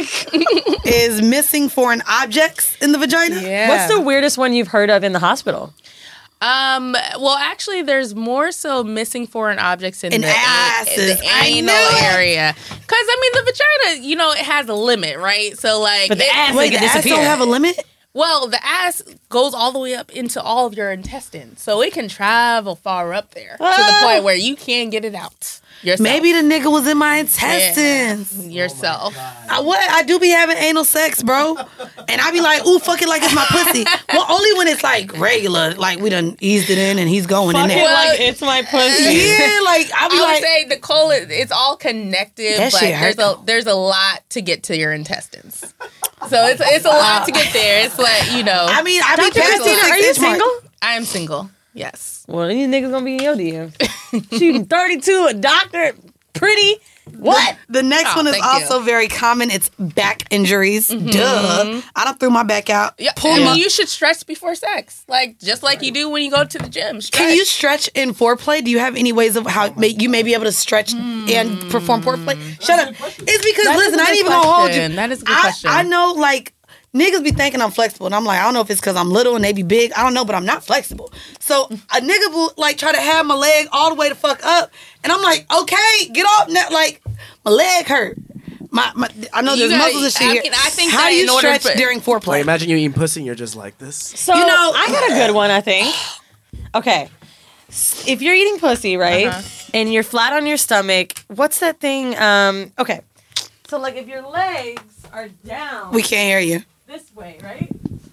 is missing foreign objects in the vagina. Yeah. What's the weirdest one you've heard of in the hospital? Well, actually, there's more so missing foreign objects in the asses. the anal area. Because, I mean, the vagina, it has a limit, right? So, like... But the ass don't have a limit? Well, the ass goes all the way up into all of your intestines. So it can travel far up there to the point where you can't get it out yourself. Maybe the nigga was in my intestines. Yourself. I do be having anal sex, bro. And I be like, ooh, fuck it like it's my pussy. Well, only when it's like regular. Like we done eased it in and he's going in there. Well, like it's my pussy. Yeah, like I would say the colon, it's all connected, that but there's a lot to get to your intestines. So it's a lot to get there. It's like, I mean, Dr. Christina, are you single? I am single. Yes. Well, these niggas gonna be in your DM. Shooting 32, a doctor, pretty. What? The next one is also very common. It's back injuries. Duh. I done threw my back out. Yeah. You should stretch before sex. Like, just like you do when you go to the gym. Stretch. Can you stretch in foreplay? Do you have any ways of how you may be able to stretch and perform foreplay? Shut up. It's because, listen, I ain't even gonna hold you. That is a good question. I know, like, niggas be thinking I'm flexible, and I'm like, I don't know if it's because I'm little and they be big. I don't know, but I'm not flexible. So a nigga will like try to have my leg all the way the fuck up, and I'm like, okay, get off now. Like my leg hurt. I know there's muscles and shit here. I think how do you stretch during foreplay? Like, imagine you eating pussy and you're just like this. So I got a good one, I think. Okay, if you're eating pussy, right, and you're flat on your stomach, what's that thing? Okay, so like if your legs are down, we can't hear you. This way, right?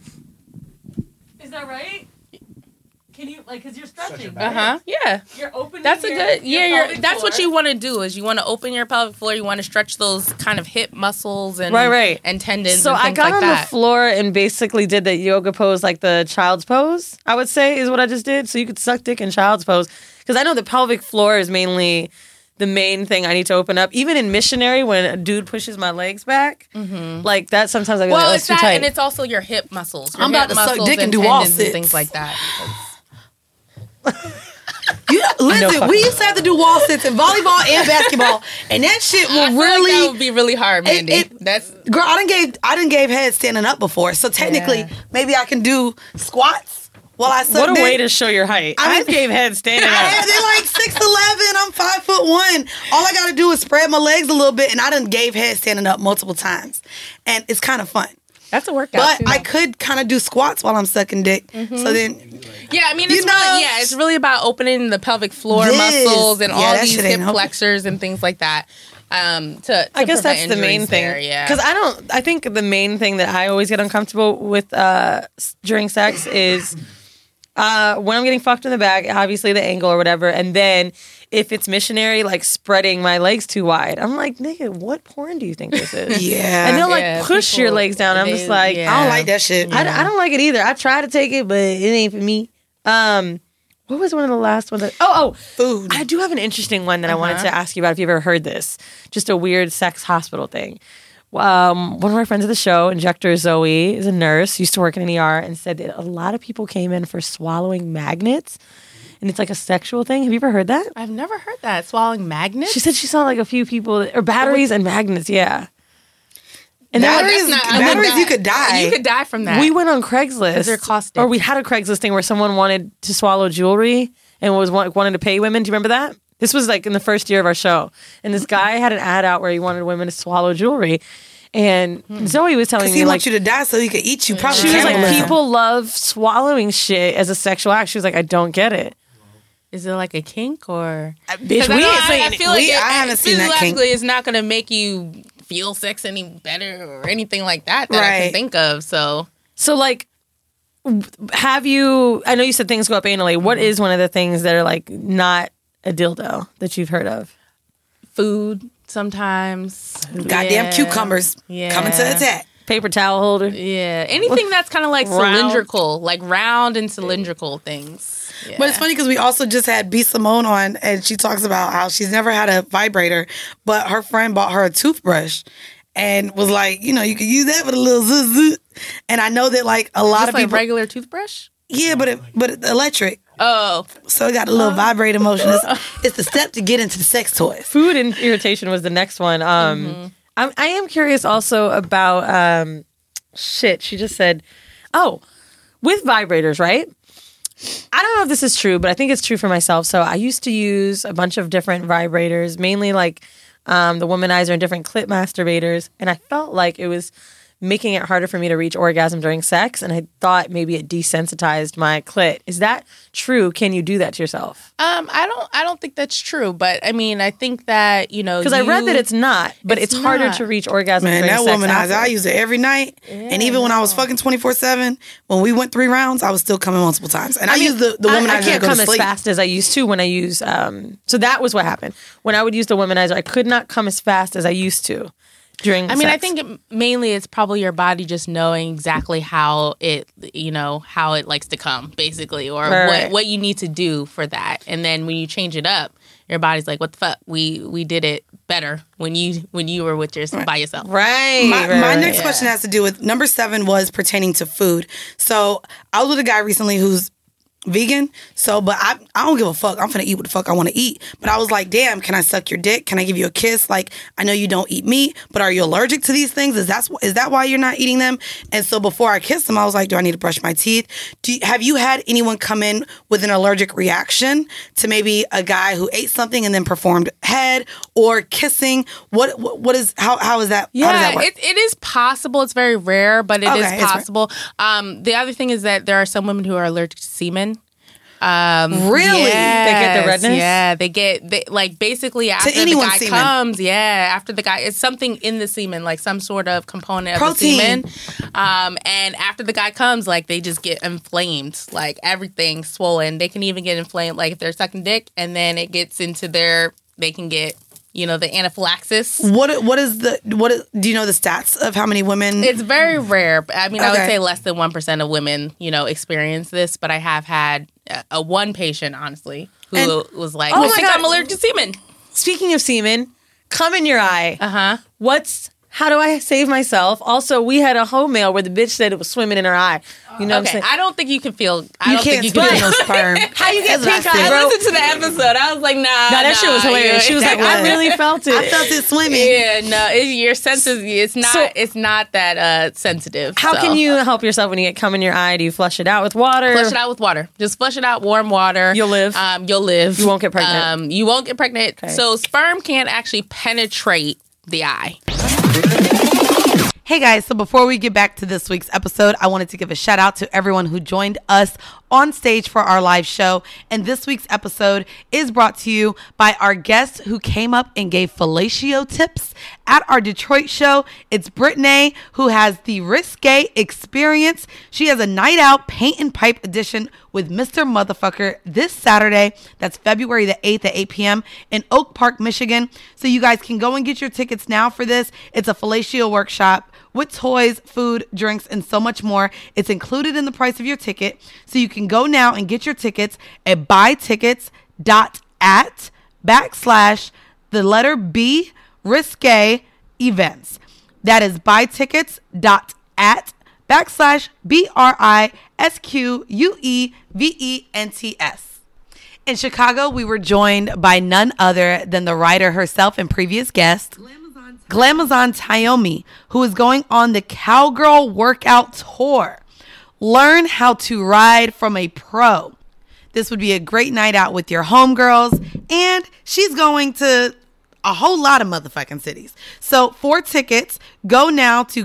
Is that right? Can you because you're stretching? Yeah. You're opening. That's a good. Yeah, that's floor. what you want to do. Is you want to open your pelvic floor. You want to stretch those kind of hip muscles and and tendons. So and things I got like on that. the floor and basically did the yoga pose, like the child's pose. I would say is what I just did. So you could suck dick in child's pose because I know the pelvic floor is mainly the main thing I need to open up. Even in missionary, when a dude pushes my legs back, like that, sometimes I go, well, oh, it's too that, tight. and it's also your hip muscles. I'm about to suck dick and do wall sits and things like that. Listen, we used to have to do wall sits in volleyball and basketball, and that shit will really that would be really hard, Mandy. Girl, I done gave head standing up before, so technically maybe I can do squats Well, I sucked What a dick. way to show your height. I gave head standing up. They're like 6'11". I'm 5'1". All I got to do is spread my legs a little bit, and I done gave head standing up multiple times. And it's kind of fun. That's a workout. But too, I could kind of do squats while I'm sucking dick. So then... Yeah, I mean, it's really about opening the pelvic floor muscles and all these hip flexors and things like that. To I guess that's the main thing. Because I think the main thing that I always get uncomfortable with during sex is when I'm getting fucked in the back, obviously the angle or whatever, and then if it's missionary, like spreading my legs too wide. I'm like, nigga, what porn do you think this is? Yeah. And they'll like push your legs down. I'm just like, I don't like that shit. I don't like it either. I try to take it, but it ain't for me. What was one of the last ones? Food. I do have an interesting one that I wanted to ask you about if you've ever heard this. Just a weird sex hospital thing. One of my friends of the show, Injector Zoe, is a nurse, used to work in an ER, and said that a lot of people came in for swallowing magnets. And it's like a sexual thing. Have you ever heard that? I've never heard that. Swallowing magnets? She said she saw like a few people, or batteries and magnets, yeah. And batteries, you could die. You could die from that. We went on Craigslist. They're caustic. Or we had a Craigslist thing where someone wanted to swallow jewelry and wanted to pay women. Do you remember that? This was like in the first year of our show. And this guy had an ad out where he wanted women to swallow jewelry. And Zoe was telling me, he wants you to die so he could eat you. Probably. She was like, people love swallowing shit as a sexual act. She was like, I don't get it. Is it like a kink or? Bitch, I feel like I haven't seen that kink. It's not going to make you feel sex any better or anything like that I can think of. So like, have you? I know you said things go up anally. What is one of the things that are like not a dildo that you've heard of? Food sometimes. Goddamn cucumbers coming to attack. Paper towel holder. Yeah, anything that's kind of like cylindrical, like round and cylindrical things. Yeah. But it's funny because we also just had B. Simone on, and she talks about how she's never had a vibrator, but her friend bought her a toothbrush and was like, you could use that with a little zzz. And I know that like a lot of people, regular toothbrush. Yeah, but electric. Oh, so it got a little vibrator motion. It's the step to get into the sex toys. Food and irritation was the next one. I am curious also about she just said, with vibrators, right? I don't know if this is true, but I think it's true for myself. So I used to use a bunch of different vibrators, mainly like the Womanizer and different clit masturbators. And I felt like it was making it harder for me to reach orgasm during sex. And I thought maybe it desensitized my clit. Is that true? Can you do that to yourself? I don't think that's true. But I mean, I think that, because I read that it's not, but it's harder to reach orgasm during sex. Man, that Womanizer, I used it every night. Yeah, and even when I was fucking 24/7, when we went 3 rounds, I was still coming multiple times. And I used the Womanizer I can't to go come to as sleep. fast as I used to when I use, so that was what happened. When I would use the Womanizer, I could not come as fast as I used to. I think mainly it's probably your body just knowing exactly how it likes to come, basically, or what you need to do for that. And then when you change it up, your body's like, "What the fuck? We did it better when you were by yourself." Right. My next question has to do with number 7 was pertaining to food. So I was with a guy recently who's vegan, but I don't give a fuck. I'm finna eat what the fuck I want to eat. But I was like, damn, can I suck your dick? Can I give you a kiss? Like, I know you don't eat meat, but are you allergic to these things? Is that why you're not eating them? And so before I kissed him, I was like, do I need to brush my teeth? Have you had anyone come in with an allergic reaction to maybe a guy who ate something and then performed head or kissing? How is that? Yeah, how does that work? It is possible. It's very rare, but it is possible. The other thing is that there are some women who are allergic to semen. Really? Yes, they get the redness? Yeah, they like basically after the guy semen. comes, after the guy, it's something in the semen, like some sort of component Protein. of the semen. And after the guy comes, like they just get inflamed, like everything swollen. They can even get inflamed, like if they're sucking dick and then it gets into they can get, the anaphylaxis. Do you know the stats of how many women? It's very rare. I mean, I would say less than 1% of women, experience this, but I have had one patient, honestly, who was like, I think I'm allergic to semen. Speaking of semen, cum in your eye. Uh-huh. What's how do I save myself? Also, we had a home mail where the bitch said it was swimming in her eye. You know what I'm saying? I don't think you can feel. You can't feel no sperm. How you get pink eye? I listened to the episode. I was like, nah. That shit was hilarious. She was like, I really felt it. I felt it swimming. Yeah, no, your senses. It's not that sensitive. How can you help yourself when you get cum in your eye? Do you flush it out with water? Flush it out with water. Just flush it out, warm water. You'll live. You'll live. You won't get pregnant. You won't get pregnant. Okay. So sperm can't actually penetrate the eye. Hey guys, so before we get back to this week's episode, I wanted to give a shout out to everyone who joined us on stage for our live show. And this week's episode is brought to you by our guest who came up and gave fellatio tips at our Detroit show. It's Brittany, who has the Risque experience. She has a night out paint and pipe edition with Mr. Motherfucker this Saturday. That's February the 8th at 8 p.m. in Oak Park, Michigan. So you guys can go and get your tickets now for this. It's a fellatio workshop with toys, food, drinks, and so much more. It's included in the price of your ticket. So you can go now and get your tickets at buytickets.at/B Risque events. That is buytickets.at/BRISQUEVENTS. In Chicago, we were joined by none other than the writer herself and previous guest, Glamazon Tayomi, who is going on the Cowgirl Workout Tour. Learn how to ride from a pro. This would be a great night out with your homegirls, and she's going to a whole lot of motherfucking cities. So for tickets, go now to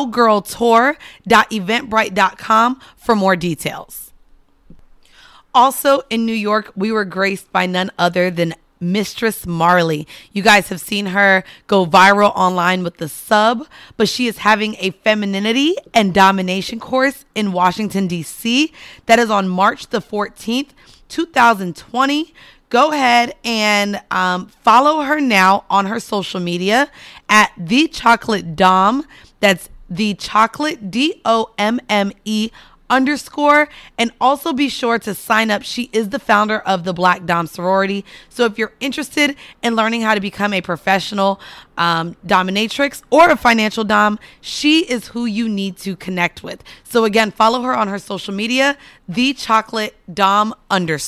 cowgirltour.eventbrite.com for more details. Also in New York, we were graced by none other than Mistress Marley. You guys have seen her go viral online with the sub, but she is having a femininity and domination course in Washington, D.C. that is on March the 14th, 2020. Go ahead and follow her now on her social media at The Chocolate Dom. That's The Chocolate DOMME _, and also be sure to sign up. She is the founder of the Black Dom sorority. So if you're interested in learning how to become a professional dominatrix or a financial dom, she is who you need to connect with. So again, follow her on her social media, The Chocolate Dom _.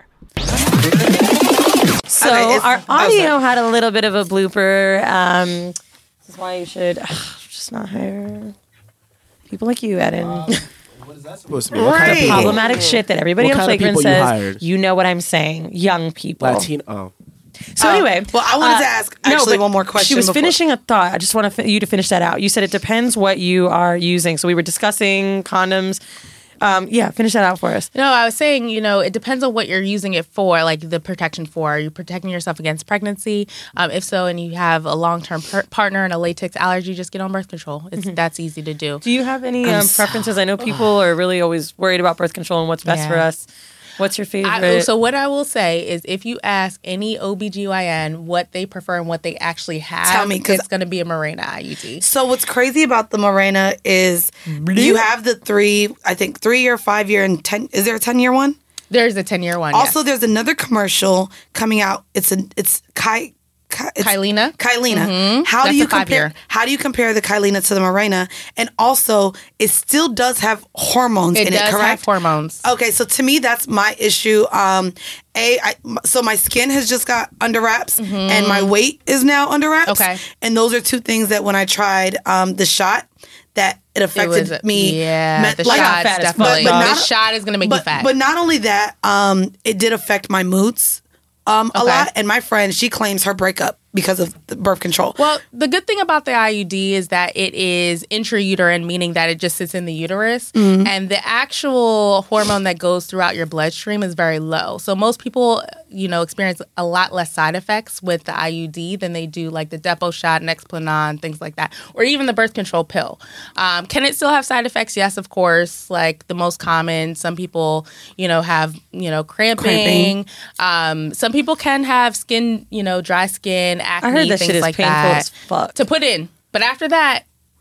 So our audio had a little bit of a blooper. This is why you should just not hire people like you, Eden. What is that supposed to be? What kind of problematic shit that everybody on Flagrant says. You know what I'm saying. Young people. Latino. So anyway. Well, I wanted to ask one more question. She was finishing a thought. I just want you to finish that out. You said it depends what you are using. So we were discussing condoms. Finish that out for us. No, I was saying, it depends on what you're using it for, like the protection for. Are you protecting yourself against pregnancy? If so, and you have a long-term partner and a latex allergy, just get on birth control. That's easy to do. Do you have any preferences? I know people are really always worried about birth control and what's best for us. What's your favorite? So what I will say is if you ask any OBGYN what they prefer and what they actually have, tell me, it's going to be a Mirena IUD. So what's crazy about the Mirena is you have the 3-year, 5-year, and 10. Is there a 10-year one? There's a 10-year one. Also, there's another commercial coming out. It's Kyleena. Mm-hmm. How do you compare the Kyleena to the Mirena? And also, it still does have hormones in it, correct? It does have hormones. Okay, so to me, that's my issue. So my skin has just got under wraps, and my weight is now under wraps. Okay, and those are two things that when I tried the shot, that it affected me. Yeah, the shot definitely. The shot is going to make you fat. But not only that, it did affect my moods. A lot. And my friend, she claims her breakup because of the birth control. Well, the good thing about the IUD is that it is intrauterine, meaning that it just sits in the uterus. Mm-hmm. And the actual hormone that goes throughout your bloodstream is very low. So most people, experience a lot less side effects with the IUD than they do like the Depo shot, Nexplanon, things like that. Or even the birth control pill. Can it still have side effects? Yes, of course. Like the most common, some people, have, cramping. Some people can have skin, dry skin, acne, I heard that things shit is like painful that as fuck to put in. But after that,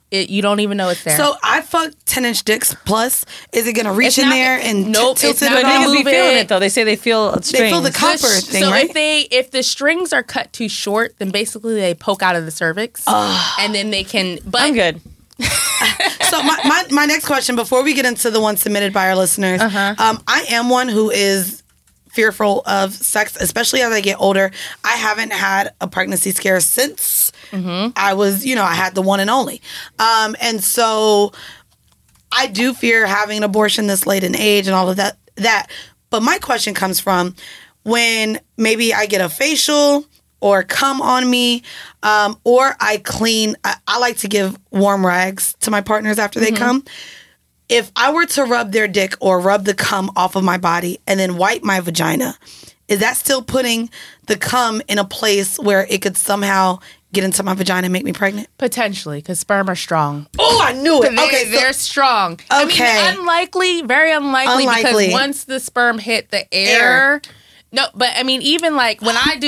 you don't even know it's there. So I fucked 10-inch dicks plus. Is it going to reach in there and nope, tilt it? But niggas be feeling it though. They say they feel strings. They feel the copper thing, so right? if the strings are cut too short, then basically they poke out of the cervix, and then they can. But I'm good. So my next question before we get into the one submitted by our listeners, I am one who is fearful of sex, especially as I get older. I haven't had a pregnancy scare since I was, I had the one and only. And so I do fear having an abortion this late in age and all of that. But my question comes from when maybe I get a facial or come on me, or I clean. I like to give warm rags to my partners after they come. If I were to rub their dick or rub the cum off of my body and then wipe my vagina, is that still putting the cum in a place where it could somehow get into my vagina and make me pregnant? Potentially, because sperm are strong. Oh, I knew it. Okay, they're strong. Okay. I mean, unlikely, very unlikely, because once the sperm hit the air. No, but I mean, even like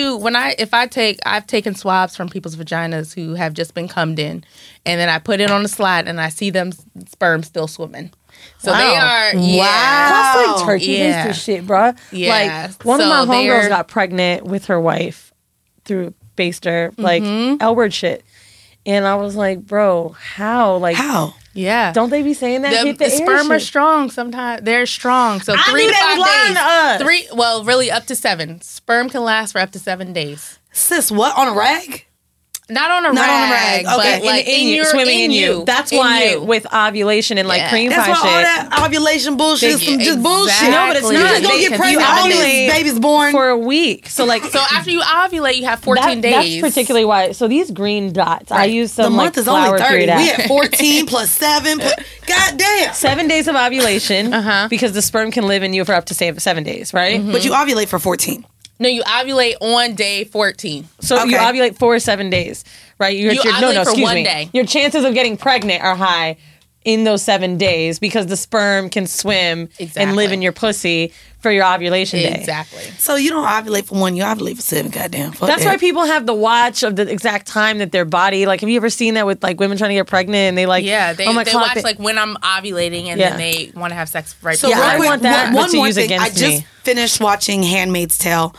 I've taken swabs from people's vaginas who have just been cummed in, and then I put it on the slide and I see them sperm still swimming. So they are, That's like turkey baster shit, bro. Yeah. Like one of my homegirls got pregnant with her wife through baster, like L-word shit. And I was like, bro, how? Like, how? Yeah. Don't they be saying that? The sperm are strong sometimes. They're strong. So 3 to 5 days. Really up to 7. Sperm can last for up to 7 days. Sis, what? On a rag? Not on a rag. Okay. But like swimming in you. That's why with ovulation and like cream pie shit. That's why all that ovulation bullshit is some just bullshit. No, but it's not. You just gonna get pregnant all these babies born for a week. So after you ovulate, you have 14 days. That's particularly why. So these green dots, I use some the month is only 30. We had 14 plus 7. Goddamn. 7 days of ovulation because the sperm can live in you for up to 7 days, right? But you ovulate for 14. No, you ovulate on day 14. So you ovulate for 7 days, right? You ovulate for 1 day. Your chances of getting pregnant are high in those 7 days because the sperm can swim and live in your pussy for your ovulation day. Exactly. So you don't ovulate for 1, you ovulate for 7. Goddamn. That's why people have the watch of the exact time that their body. Like, have you ever seen that with like women trying to get pregnant and they like? Yeah, they watch like when I'm ovulating and then they want to have sex right. So before. I want that. One more use thing. Against I just finished watching *Handmaid's Tale*,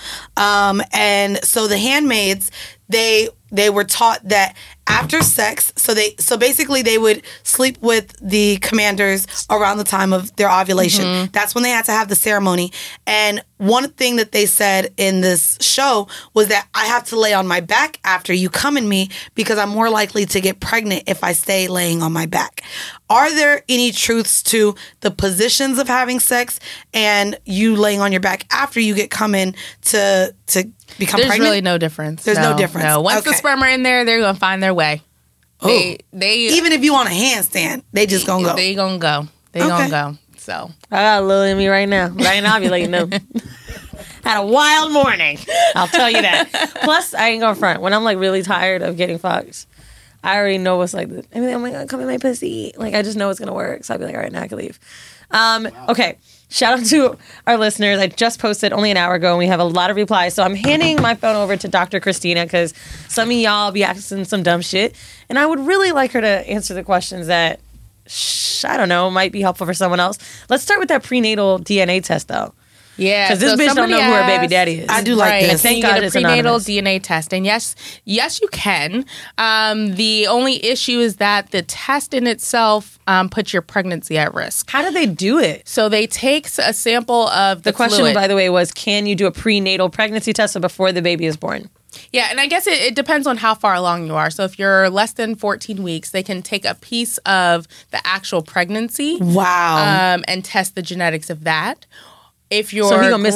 and so the handmaids they were taught that after sex, so basically they would sleep with the commanders around the time of their ovulation. That's when they had to have the ceremony. And one thing that they said in this show was that I have to lay on my back after you come in me because I'm more likely to get pregnant if I stay laying on my back. Are there any truths to the positions of having sex and you laying on your back after you get come in to become pregnant? There's really no difference. There's no difference. No. Once the sperm are in there, they're going to find their way. They even if you on a handstand, they just going to go. They going to go. They going to go. So I got a little in me right now, but I ain't ovulating though. Had a wild morning. I'll tell you that. Plus, I ain't going front. When I'm like really tired of getting fucked, I already know what's like. I mean, oh my God, come in my pussy. Like, I just know it's going to work. So I'll be like, all right, now I can leave. Okay. Shout out to our listeners. I just posted only an hour ago and we have a lot of replies. So I'm handing my phone over to Dr. Christina because some of y'all be asking some dumb shit. And I would really like her to answer the questions that, I don't know, might be helpful for someone else. Let's start with that prenatal DNA test though. Yeah, because this bitch don't know who her baby daddy is. I do like this. Thank God it's prenatal DNA test, and yes, you can. The only issue is that the test in itself puts your pregnancy at risk. How do they do it? So they take a sample of the question, fluid. By the way, was can you do a prenatal pregnancy test before the baby is born? Yeah, and I guess it depends on how far along you are. So if you're less than 14 weeks, they can take a piece of the actual pregnancy. Wow. And test the genetics of that. If you're so he gonna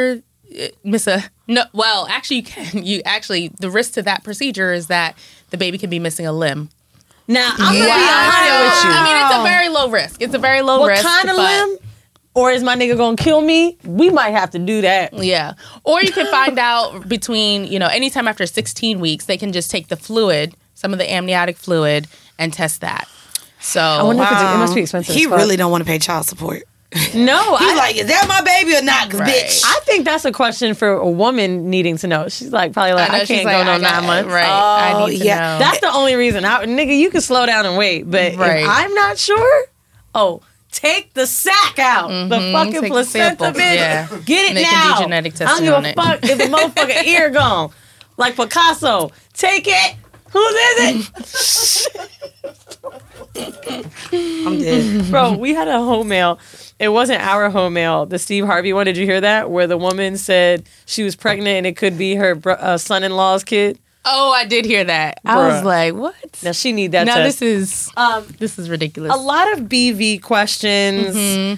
miss a no. Well, actually, you can. The risk to that procedure is that the baby can be missing a limb. Now I'm gonna be honest with you. I mean, it's a very low risk. It's a very low risk. What kind of limb? Or is my nigga gonna kill me? We might have to do that. Yeah. Or you can find out between anytime after 16 weeks, they can just take the fluid, some of the amniotic fluid, and test that. So I wonder if it must be expensive. He really don't want to pay child support. No, he's like, is that my baby or not? Bitch. I think that's a question for a woman needing to know. She's like, probably like, I can't go no 9 months. Right. I need to know. That's the only reason. Nigga, you can slow down and wait. But if I'm not sure, take the sack out. The fucking placenta, bitch. Yeah. Get it now. Do genetic testing I don't give a fuck if the motherfucking ear gone. Like Picasso. Take it. Whose is it? I'm dead. Bro, we had a home mail. It wasn't our home mail. The Steve Harvey one. Did you hear that? Where the woman said she was pregnant and it could be her son-in-law's kid. Oh, I did hear that. I was like, what? Now she need that test. This is ridiculous. A lot of BV questions.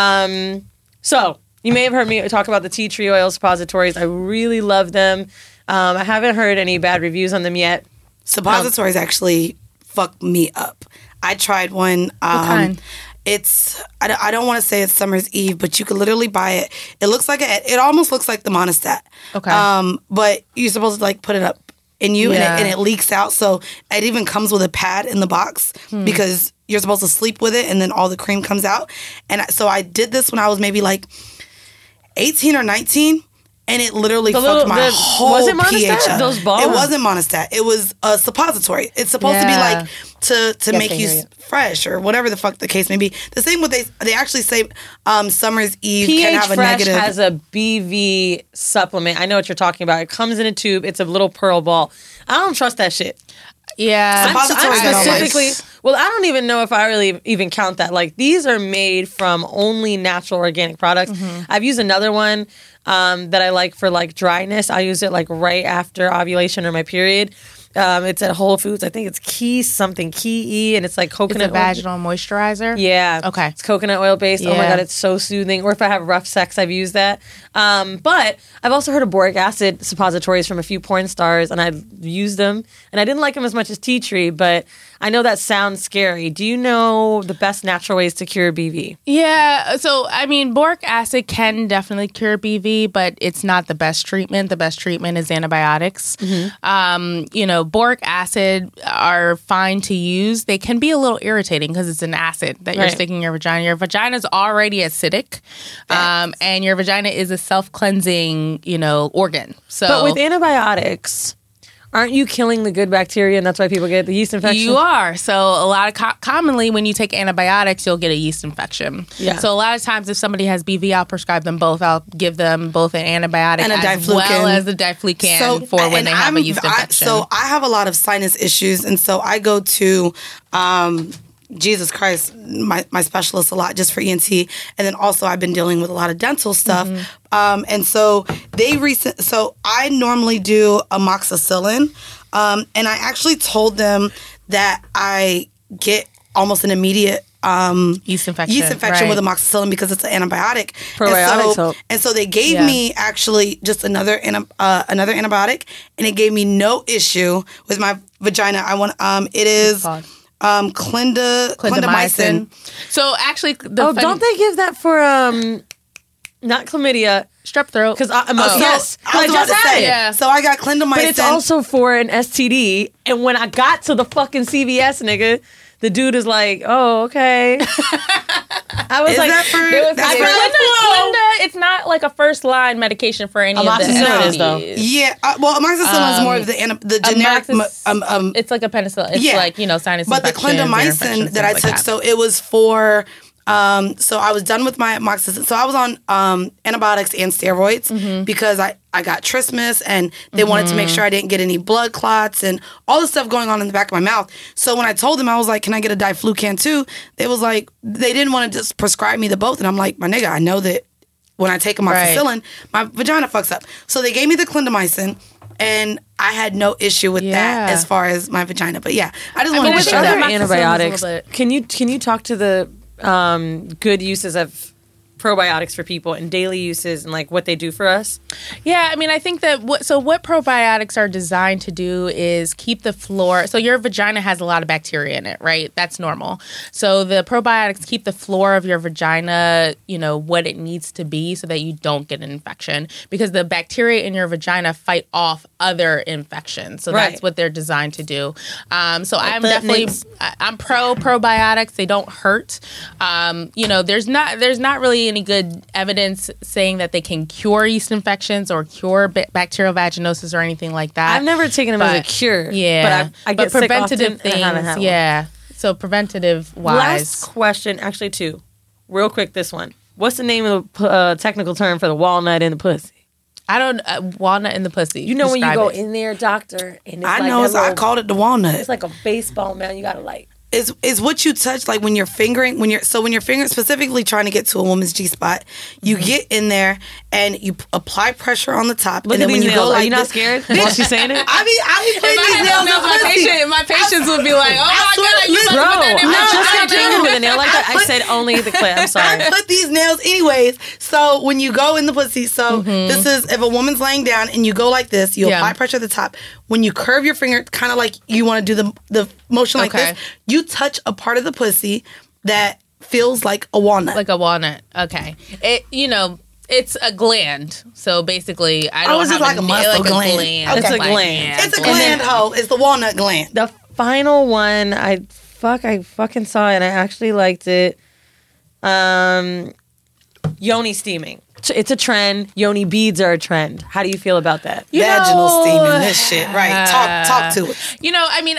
So you may have heard me talk about the tea tree oil suppositories. I really love them. I haven't heard any bad reviews on them yet. Suppositories actually fucked me up. I tried one. What kind? It's I don't want to say it's Summer's Eve, but you could literally buy it. It looks like it almost looks like the Monistat. Okay. But you're supposed to like put it up in you and it leaks out. So it even comes with a pad in the box because you're supposed to sleep with it and then all the cream comes out. And so I did this when I was maybe like 18 or 19. And it literally fucked my whole was it pH Monistat? up. Those balls? It wasn't Monistat. It was a suppository. It's supposed to be like to make you fresh or whatever the fuck the case may be. The same with they actually say Summer's Eve pH can have a Fresh negative. has a BV supplement. I know what you're talking about. It comes in a tube. It's a little pearl ball. I don't trust that shit. Yeah. I'm specifically, well, I don't even know if I really even count that. Like, these are made from only natural organic products. I've used another one that I like for like dryness. I use it like right after ovulation or my period. It's at Whole Foods. I think it's Key E, and it's like coconut oil. It's a vaginal moisturizer? Yeah. Okay. It's coconut oil based. Yeah. Oh my God, it's so soothing. Or if I have rough sex, I've used that. But I've also heard of boric acid suppositories from a few porn stars, and I've used them. And I didn't like them as much as tea tree, but I know that sounds scary. Do you know the best natural ways to cure BV? Yeah. So, I mean, boric acid can definitely cure BV, but it's not the best treatment. The best treatment is antibiotics. Boric acid are fine to use. They can be a little irritating because it's an acid that you're sticking in your vagina. Your vagina is already acidic, and your vagina is a self-cleansing, organ. So, but with antibiotics, aren't you killing the good bacteria, and that's why people get the yeast infection? You are. So a lot of commonly when you take antibiotics, you'll get a yeast infection. Yeah. So a lot of times if somebody has BV, I'll prescribe them both. I'll give them both an antibiotic and as well as the diflucan for when they have a yeast infection. So I have a lot of sinus issues, and so I go to Jesus Christ, my specialist a lot just for ENT, and then also I've been dealing with a lot of dental stuff. And so so I normally do amoxicillin, and I actually told them that I get almost an immediate yeast infection with amoxicillin because it's an antibiotic. Probiotics and so they gave me actually just another antibiotic, and it gave me no issue with my vagina. It is clindamycin. So actually, don't they give that for not chlamydia, strep throat? Because yes, I just had it. Yeah. So I got clindamycin, but it's also for an STD. And when I got to the fucking CVS, nigga, the dude is like, "Oh, okay." I was like, it's not like a first line medication for any of the STDs, though. Yeah, amoxicillin is more of the generic. It's like a penicillin. It's like sinus. But the clindamycin that I took, so it was for. So I was done with my amoxicillin. So I was on antibiotics and steroids because I got trismus, and they wanted to make sure I didn't get any blood clots and all the stuff going on in the back of my mouth. So when I told them, I was like, "Can I get a diflucan too?" They was like, they didn't want to just prescribe me the both, and I'm like, "My nigga, I know that when I take amoxicillin, my vagina fucks up." So they gave me the clindamycin, and I had no issue with that as far as my vagina. But yeah, I just wanted to show that antibiotics. Can you talk to the good uses of probiotics for people and daily uses and like what they do for us? Yeah, I mean, I think that what probiotics are designed to do is keep the floor. So your vagina has a lot of bacteria in it, right? That's normal. So the probiotics keep the floor of your vagina, what it needs to be so that you don't get an infection, because the bacteria in your vagina fight off other infections. So that's what they're designed to do. So I'm pro probiotics. They don't hurt. There's not really any good evidence saying that they can cure yeast infections or cure bacterial vaginosis or anything like that. I've never taken them as a cure. Yeah, but I get preventative sick often things. Yeah, so preventative wise. Last question, actually, two, real quick. This one. What's the name of the technical term for the walnut in the pussy? I don't walnut in the pussy. You know, when you go in there, doctor, and it's I called it the walnut. It's like a baseball mound. You gotta like. Is what you touch, like when you're fingering, when you're fingering, specifically trying to get to a woman's G-spot, you get in there and you apply pressure on the top. Look and at then when these you nails. go like Are you not this, scared while she's saying it? I be putting these nails on my patients would be like, oh my God, you bro, I just got do. fingered with a nail like that. I said only the clit. I'm sorry. I put these nails anyways. So when you go in the pussy, this is if a woman's laying down and you go like this, you apply pressure at the top. When you curve your finger, kind of like you want to do the motion like this, you touch a part of the pussy that feels like a walnut. Like a walnut. Okay. It's a gland. So basically, I don't have like a muscle gland. Okay. It's a gland. It's a gland, hoe. It's the walnut gland. The final one, I fucking saw it and I actually liked it. Yoni steaming. It's a trend. Yoni beads are a trend. How do you feel about that? Vaginal steaming, this shit, right? Talk to it. I mean,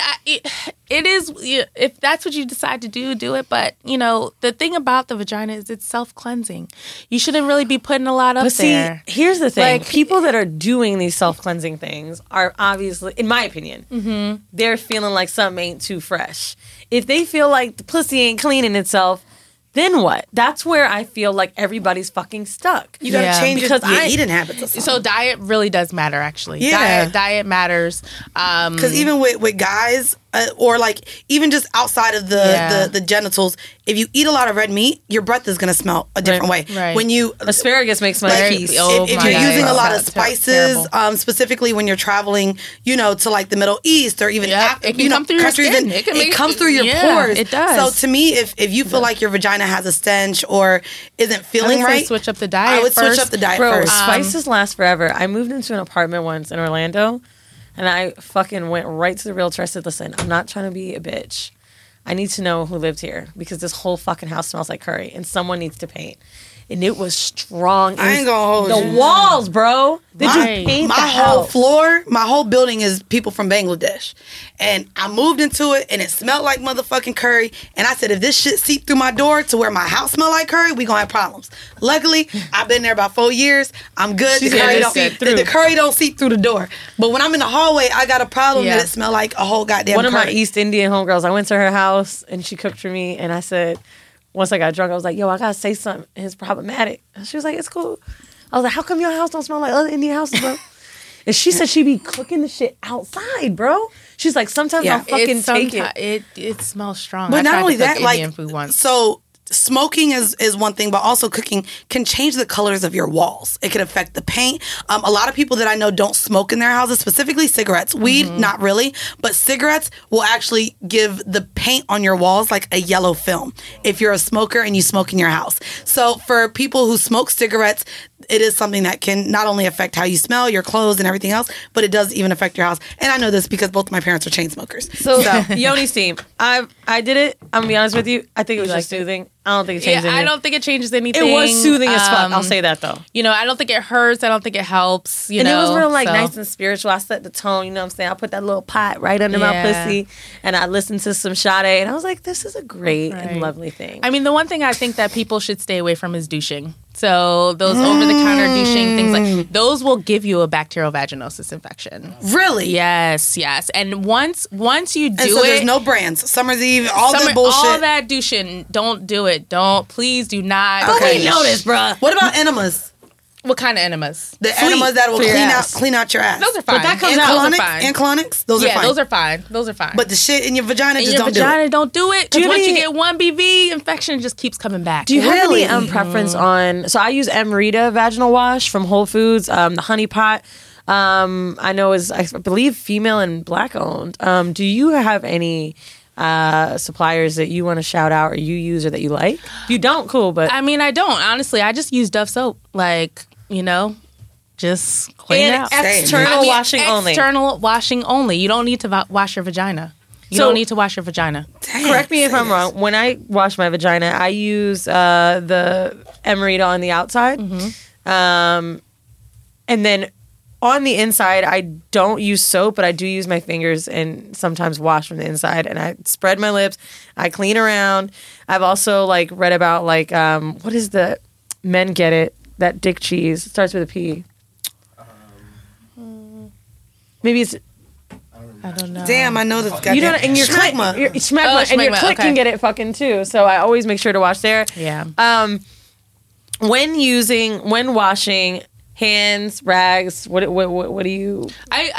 it is. If that's what you decide to do it. But the thing about the vagina is it's self-cleansing. You shouldn't really be putting a lot up there. Here's the thing: people that are doing these self-cleansing things are obviously, in my opinion, they're feeling like something ain't too fresh. If they feel like the pussy ain't cleaning itself, then what? That's where I feel like everybody's fucking stuck. You gotta change your eating habits or something. So diet really does matter, actually. Yeah. Diet matters. Because even with guys, or like even just outside of the genitals, if you eat a lot of red meat, your breath is gonna smell a different way. Right. When you asparagus makes my peace. If you're using a lot of spices, specifically when you're traveling, to like the Middle East or even it can come through your skin. It comes through your pores. It does. So to me, if you feel like your vagina has a stench or isn't feeling right, switch up the diet. I would switch up the diet Bro, first. Spices last forever. I moved into an apartment once in Orlando. And I fucking went right to the realtor. I said, listen, I'm not trying to be a bitch. I need to know who lived here because this whole fucking house smells like curry and someone needs to paint. And it was strong. I ain't gonna hold the walls, bro. Did you paint my the whole house? floor? My whole building is people from Bangladesh, and I moved into it, and it smelled like motherfucking curry. And I said, if this shit seep through my door to where my house smell like curry, we gonna have problems. Luckily, I've been there about 4 years. I'm good. The curry don't seep through the door. But when I'm in the hallway, I got a problem that it smell like a whole goddamn One curry. of my East Indian homegirls, I went to her house and she cooked for me, and I said, once I got drunk, I was like, yo, I gotta say something. It's problematic. And she was like, it's cool. I was like, how come your house don't smell like other Indian houses, bro? And she said she be cooking the shit outside, bro. She's like, sometimes I'll fucking take it. It smells strong. But not only that, Indian food once. So smoking is one thing, but also cooking can change the colors of your walls. It can affect the paint. A lot of people that I know don't smoke in their houses, specifically cigarettes. Weed, not really, but cigarettes will actually give the paint on your walls like a yellow film if you're a smoker and you smoke in your house. So for people who smoke cigarettes, it is something that can not only affect how you smell, your clothes, and everything else, but it does even affect your house. And I know this because both of my parents are chain smokers. So Yoni steam. I did it. I'm gonna be honest with you. I think it was just soothing. I don't think it changed anything. I don't think it changes anything. It was soothing as fuck. I'll say that though. I don't think it hurts. I don't think it helps. It was real nice and spiritual. I set the tone. You know what I'm saying? I put that little pot right under my pussy, and I listened to some Sade, and I was like, this is a great and lovely thing. I mean, the one thing I think that people should stay away from is douching. So those over-the-counter douching, things like those will give you a bacterial vaginosis infection. Really? Yes. And once you do so there's no brands. Summer's Eve, that bullshit. All that douching, don't do it. Please do not. Okay, know this, bruh. What about enemas? What kind of enemas? The enemas that will clean out your ass. Those are fine. But that comes out. And colonics? Those are fine. Those are fine. But the shit in your vagina, don't do it. Because once you get one BV infection, it just keeps coming back. Do you have any preference on? So I use Amrita vaginal wash from Whole Foods. The Honey Pot. I know is I believe female and Black owned. Do you have any suppliers that you want to shout out or you use or that you like? If you don't, cool. But I mean, I don't honestly. I just use Dove soap. Just clean it out. External washing only. External washing only. You don't need to wash your vagina. You don't need to wash your vagina. Correct me if I'm wrong. When I wash my vagina, I use the Amrita on the outside. And then on the inside, I don't use soap, but I do use my fingers and sometimes wash from the inside. And I spread my lips. I clean around. I've also read about what is the men get it? That dick cheese. It starts with a P. Maybe it's... I don't know. Damn, I know this guy. You know, and your schmegma. And your clit can get it fucking too. So I always make sure to wash there. Yeah. When washing hands, rags, what do you?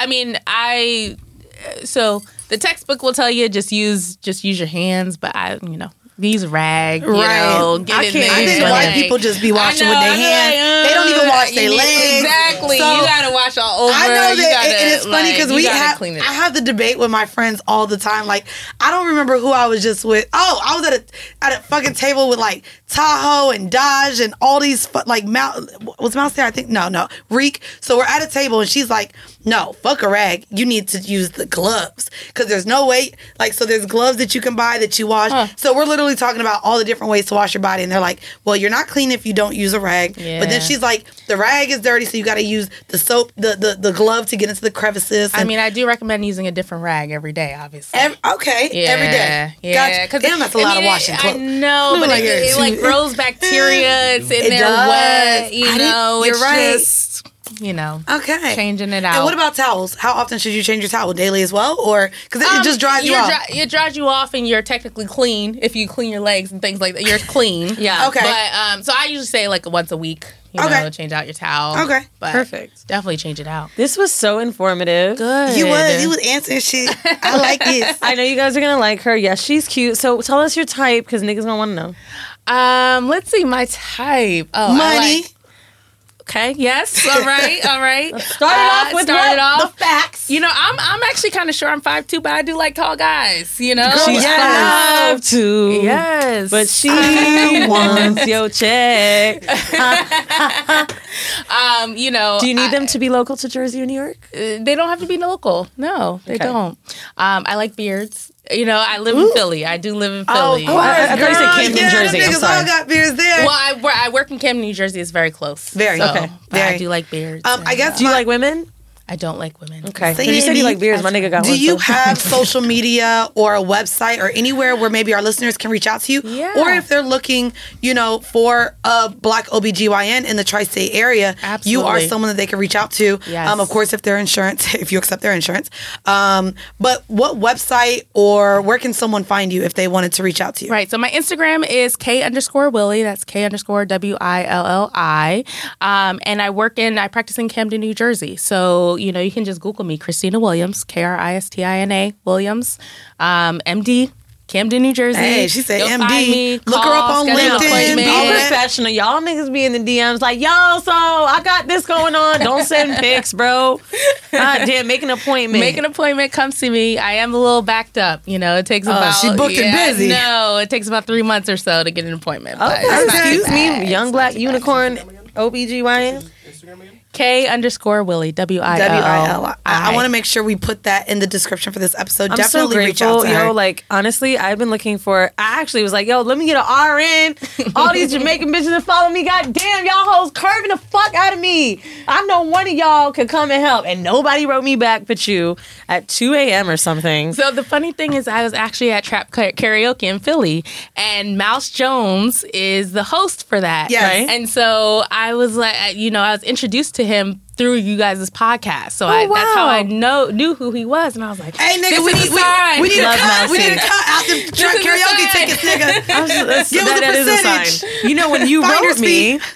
So the textbook will tell you just use your hands, but these rags, right? I think white people just be washing with their hands. They don't even wash their legs. Exactly. So, you gotta wash all over. I know that, and it's funny because I have the debate with my friends all the time. I don't remember who I was just with. Oh, I was at a fucking table with Tahoe and Dodge and all these was Mouse there? I think no Reek. So we're at a table and she's like, no, fuck a rag. You need to use the gloves because there's no way. So there's gloves that you can buy that you wash. Huh. So we're literally talking about all the different ways to wash your body, and they're like, well, you're not clean if you don't use a rag. Yeah. But then she's like, the rag is dirty, so you got to use the soap, the glove to get into the crevices. I do recommend using a different rag every day, obviously. Every day. Yeah. Gotcha. Damn, that's a lot of washing. I know, but it grows bacteria. It's in there wet. You're right. Just, okay, changing it out. And what about towels? How often should you change your towel? Daily as well, or because it just dries you off? It dries you off, and you're technically clean if you clean your legs and things like that. You're clean. Yeah. Okay. But so I usually say once a week. Change out your towel. Okay. But perfect. Definitely change it out. This was so informative. Good. He was answering shit. I like this. I know you guys are gonna like her. Yes, she's cute. So tell us your type because niggas gonna want to know. Let's see my type. Oh, money. Okay. Yes. All right. Started off the facts. I'm actually kind of sure I'm 5'2", but I do like tall guys. She's 5'2". Yes. But she wants your check. Do you need them to be local to Jersey or New York? They don't have to be local. No, they don't. I like beards. I live in Philly. I do live in Philly. Oh, I thought you said Camden, Jersey. I'm sorry. All got beards there. Well, I work in Camden, New Jersey. It's very close. Very. Okay. I do like beards. I guess. Do you like women? I don't like women. Okay. So you said you like beards. My nigga got one. Do you have social media or a website or anywhere where maybe our listeners can reach out to you? Yeah. Or if they're looking, for a Black OBGYN in the tri-state area, absolutely, you are someone that they can reach out to. Yes. Of course, if you accept their insurance. But what website or where can someone find you if they wanted to reach out to you? Right. So my Instagram is K_Willie. That's K_WILLI. And I practice in Camden, New Jersey. So, you can just Google me, Christina Williams, Kristina Williams, MD, Camden, New Jersey. Hey, she said You'll MD. Find me, look her up on LinkedIn. Be professional. Y'all niggas be in the DMs like, yo, so I got this going on. Don't send pics, bro. God damn, make an appointment. Make an appointment. Come see me. I am a little backed up. It takes about... she booked and busy. No, it takes about 3 months or so to get an appointment. Okay. Excuse me, young Black unicorn OBGYN. K_Willie, WILLI. I want to make sure we put that in the description for this episode. I'm definitely so reach out to her. Honestly, I've been looking for. I actually was like, yo, let me get an RN. All these Jamaican bitches that follow me. God damn, y'all hoes curving the fuck out of me. I know one of y'all could come and help, and nobody wrote me back but you at 2 a.m. or something. So the funny thing is, I was actually at Trap Karaoke in Philly, and Mouse Jones is the host for that. Yes. Right? And so I was like, I was introduced to him through you guys' podcast. So that's how I knew who he was. And I was like, hey, nigga, we need a cut. We need a cut out the Trap Karaoke tickets, nigga. Give us a percentage. When you wrote me...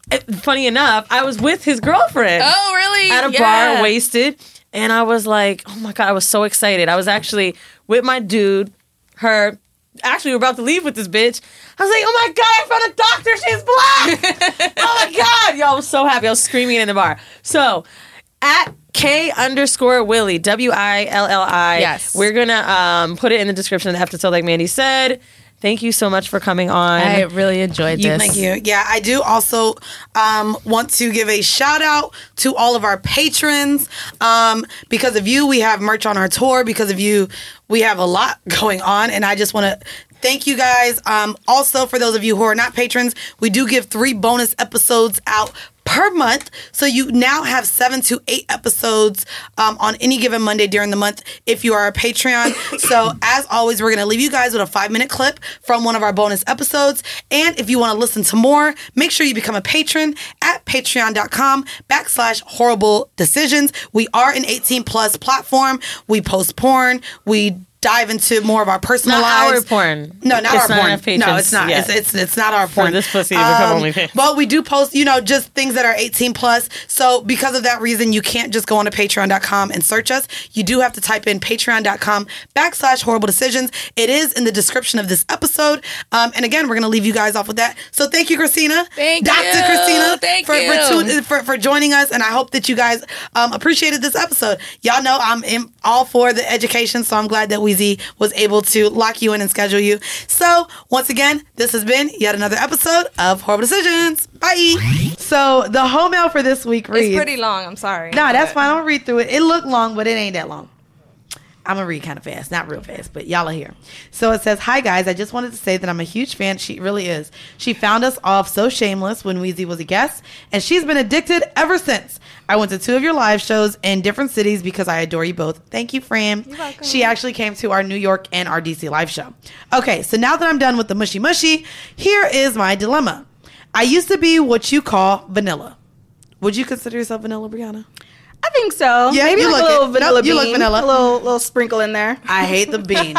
funny enough, I was with his girlfriend. Oh, really? At a bar, wasted. And I was like, oh my God, I was so excited. I was actually with my dude, her. Actually, we were about to leave with this bitch. I was like, oh my God, I found a doctor. She's black. Oh my God. Y'all, I was so happy. I was screaming in the bar. So, at K_Willie, WILLI. Yes. We're going to put it in the description of the episode, like Mandy said. Thank you so much for coming on. I really enjoyed this. Thank you. Yeah, I do also want to give a shout out to all of our patrons. Because of you, we have merch on our tour. Because of you, we have a lot going on. And I just want to thank you guys. Also, for those of you who are not patrons, we do give 3 bonus episodes out per month. So you now have 7 to 8 episodes on any given Monday during the month if you are a Patreon. So as always, we're going to leave you guys with a 5-minute clip from one of our bonus episodes. And if you want to listen to more, make sure you become a patron at patreon.com/horrible decisions. We are an 18+ platform. We post porn. We dive into more of our personal lives. Not our porn. No, not it's our porn. No, it's not. It's not our porn. For this pussy to become OnlyFans. But we do post, just things that are 18+. So because of that reason, you can't just go on to patreon.com and search us. You do have to type in patreon.com/horrible decisions. It is in the description of this episode. And again, we're going to leave you guys off with that. So thank you, Christina. Thank Dr. you. Christina. Thank you. For joining us. And I hope that you guys appreciated this episode. Y'all know I'm all for the education, so I'm glad that Weezy was able to lock you in and schedule you. So, once again, this has been yet another episode of Horrible Decisions. Bye. So, the home mail for this week reads... It's pretty long, I'm sorry. No, that's fine. I'm going to read through it. It looked long, but it ain't that long. I'm going to read kind of fast. Not real fast, but y'all are here. So it says, hi, guys. I just wanted to say that I'm a huge fan. She really is. She found us off so shameless when Weezy was a guest, and she's been addicted ever since. I went to 2 of your live shows in different cities because I adore you both. Thank you, Fran. You're welcome. She actually came to our New York and our DC live show. Okay, so now that I'm done with the mushy, here is my dilemma. I used to be what you call vanilla. Would you consider yourself vanilla, Brianna? I think so. Yeah, maybe you like look a little vanilla bean. You look vanilla. A little sprinkle in there. I hate the bean.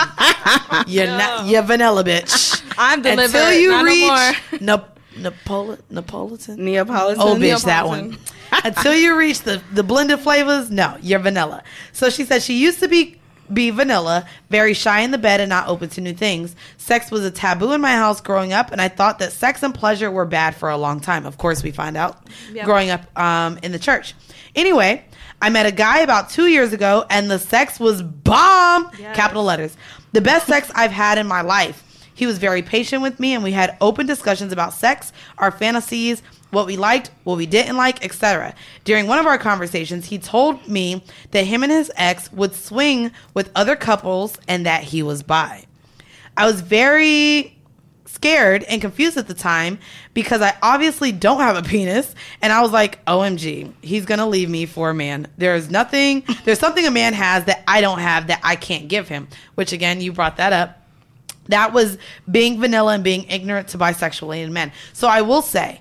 You're vanilla, bitch. I'm delivered. Until you not reach no more. Neapolitan. Neapolitan. Oh, bitch, that one. Until you reach the blended flavors, no, you're vanilla. So she said she used to be vanilla, very shy in the bed and not open to new things. Sex was a taboo in my house growing up, and I thought that sex and pleasure were bad for a long time. Of course, we find out growing up in the church. Anyway, I met a guy about 2 years ago, and the sex was bomb, capital letters. The best sex I've had in my life. He was very patient with me, and we had open discussions about sex, our fantasies, what we liked, what we didn't like, etc. During one of our conversations, he told me that him and his ex would swing with other couples and that he was bi. I was very scared and confused at the time because I obviously don't have a penis, and I was like, OMG, he's gonna leave me for a man. There's something a man has that I don't have that I can't give him, which again, you brought that up. That was being vanilla and being ignorant to bisexuality in men. So I will say,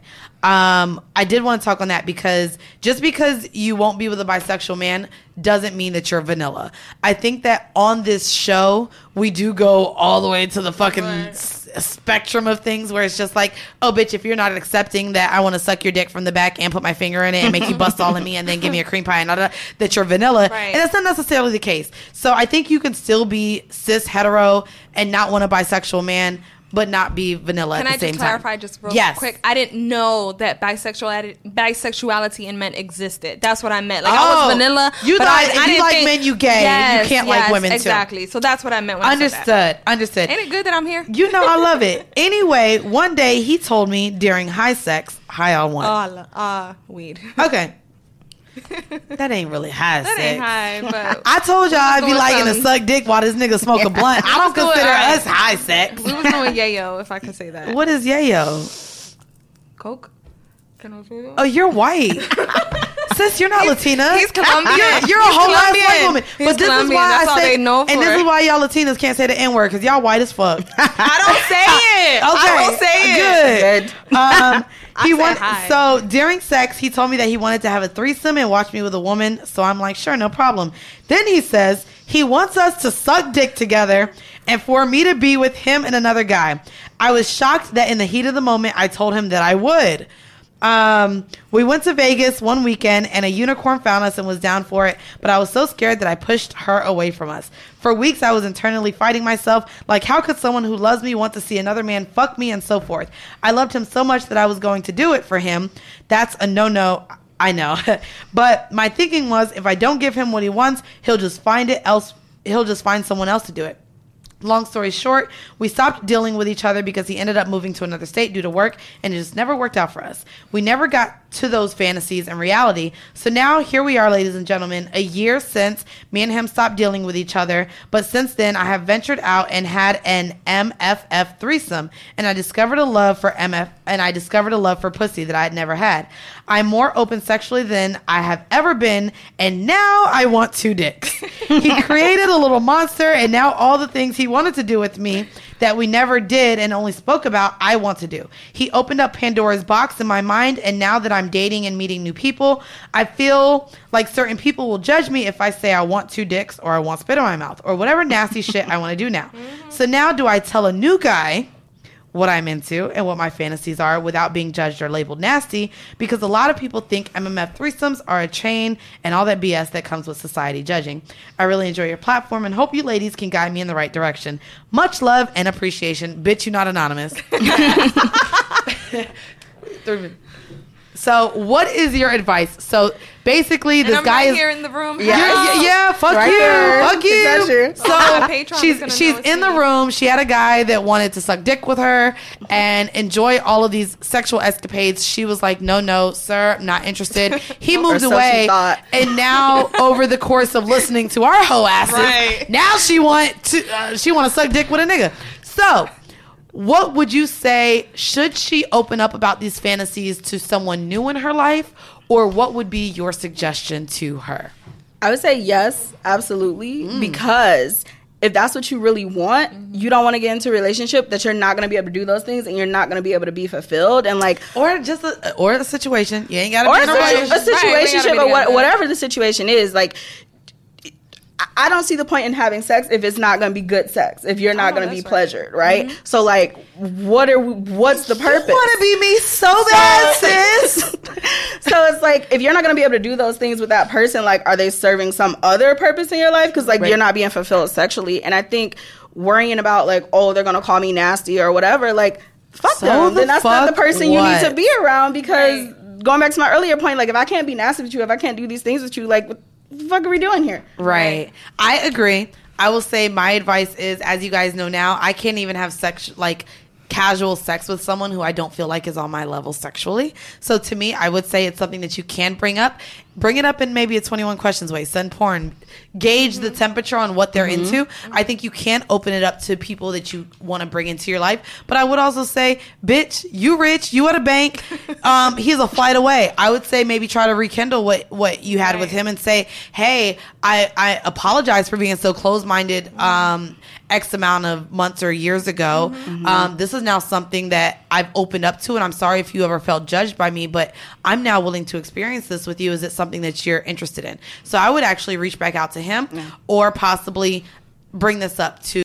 I did want to talk on that because just because you won't be with a bisexual man doesn't mean that you're vanilla. I think that on this show, we do go all the way to the fucking spectrum of things where it's just like, oh, bitch, if you're not accepting that I want to suck your dick from the back and put my finger in it and make you bust all in me and then give me a cream pie and all that you're vanilla. Right. And that's not necessarily the case. So I think you can still be cis hetero and not want a bisexual man, but not be vanilla at the same time. Can I just clarify just real quick? I didn't know that bisexuality in men existed. That's what I meant. Like, I was vanilla. You thought if you like men, you gay. You can't like women too. Exactly. So that's what I meant when I said that. Understood. Ain't it good that I'm here? You know, I love it. Anyway, one day he told me during high sex, high on what? Weed. Okay. That ain't really high sex. That ain't high, but I told y'all I'd be liking to suck dick while this nigga smoke a blunt. I don't consider us high sex. We was doing yayo, if I can say that. What is yayo? Coke. Can I say that? Oh, you're white. Sis, you're not Latina. He's Colombian. You're a whole ass white woman. But this is why I say, and this is why y'all Latinas can't say the N-word, because y'all white as fuck. I don't say it. Okay. I don't say it. Good. So during sex, he told me that he wanted to have a threesome and watch me with a woman. So I'm like, sure, no problem. Then he says he wants us to suck dick together and for me to be with him and another guy. I was shocked that in the heat of the moment, I told him that I would. We went to Vegas one weekend and a unicorn found us and was down for it, but I was so scared that I pushed her away from us. For weeks, I was internally fighting myself, like how could someone who loves me want to see another man fuck me and so forth. I loved him so much that I was going to do it for him. That's a no-no, I know. But my thinking was if I don't give him what he wants, he'll just find someone else to do it. Long story short, we stopped dealing with each other because he ended up moving to another state due to work, and it just never worked out for us. We never got to those fantasies and reality. So now here we are, ladies and gentlemen, a year since me and him stopped dealing with each other. But since then, I have ventured out and had an MFF threesome, and I discovered a love for pussy that I had never had. I'm more open sexually than I have ever been, and now I want 2 dicks. He created a little monster, and now all the things he wanted to do with me that we never did and only spoke about, I want to do. He opened up Pandora's box in my mind, and now that I'm dating and meeting new people, I feel like certain people will judge me if I say I want 2 dicks or I want spit in my mouth or whatever nasty shit I want to do now. So now do I tell a new guy what I'm into and what my fantasies are without being judged or labeled nasty? Because a lot of people think MMF threesomes are a chain and all that BS that comes with society judging. I really enjoy your platform and hope you ladies can guide me in the right direction. Much love and appreciation. Bitch, you not anonymous. So what is your advice? So basically, this guy is here in the room. Yeah, fuck right you, there. Fuck you. So she's in the room. She had a guy that wanted to suck dick with her and enjoy all of these sexual escapades. She was like, no, sir, I'm not interested. He moved away, and now over the course of listening to our hoe asses, now she want to suck dick with a nigga. So. What would you say, should she open up about these fantasies to someone new in her life, or what would be your suggestion to her? I would say yes, absolutely, because if that's what you really want, you don't want to get into a relationship that you're not going to be able to do those things and you're not going to be able to be fulfilled. And like, or just a situation. You ain't got to be in a relationship. A situation, but whatever the situation is, like, I don't see the point in having sex if it's not going to be good sex, if you're not going to be pleasured, right? Mm-hmm. So, like, what's the purpose? You want to be me so bad, sis. So it's like, if you're not going to be able to do those things with that person, like, are they serving some other purpose in your life? Because, like, you're not being fulfilled sexually. And I think worrying about, like, oh, they're going to call me nasty or whatever, like, fuck them. Then that's not the person you need to be around, because going back to my earlier point, like, if I can't be nasty with you, if I can't do these things with you, like, what the fuck are we doing here? Right. I agree. I will say my advice is, as you guys know now, I can't even have casual sex with someone who I don't feel like is on my level sexually. So to me, I would say it's something that you can bring up. Bring it up in maybe a 21 Questions way. Send porn. Gauge the temperature on what they're into. I think you can open it up to people that you want to bring into your life. But I would also say, bitch, you rich, you at a bank. He's a flight away. I would say maybe try to rekindle what you had with him and say, hey, I apologize for being so closed-minded X amount of months or years ago. This is now something that I've opened up to, and I'm sorry if you ever felt judged by me, but I'm now willing to experience this with you. Is it something that you're interested in? So I would actually reach back out to him or possibly bring this up to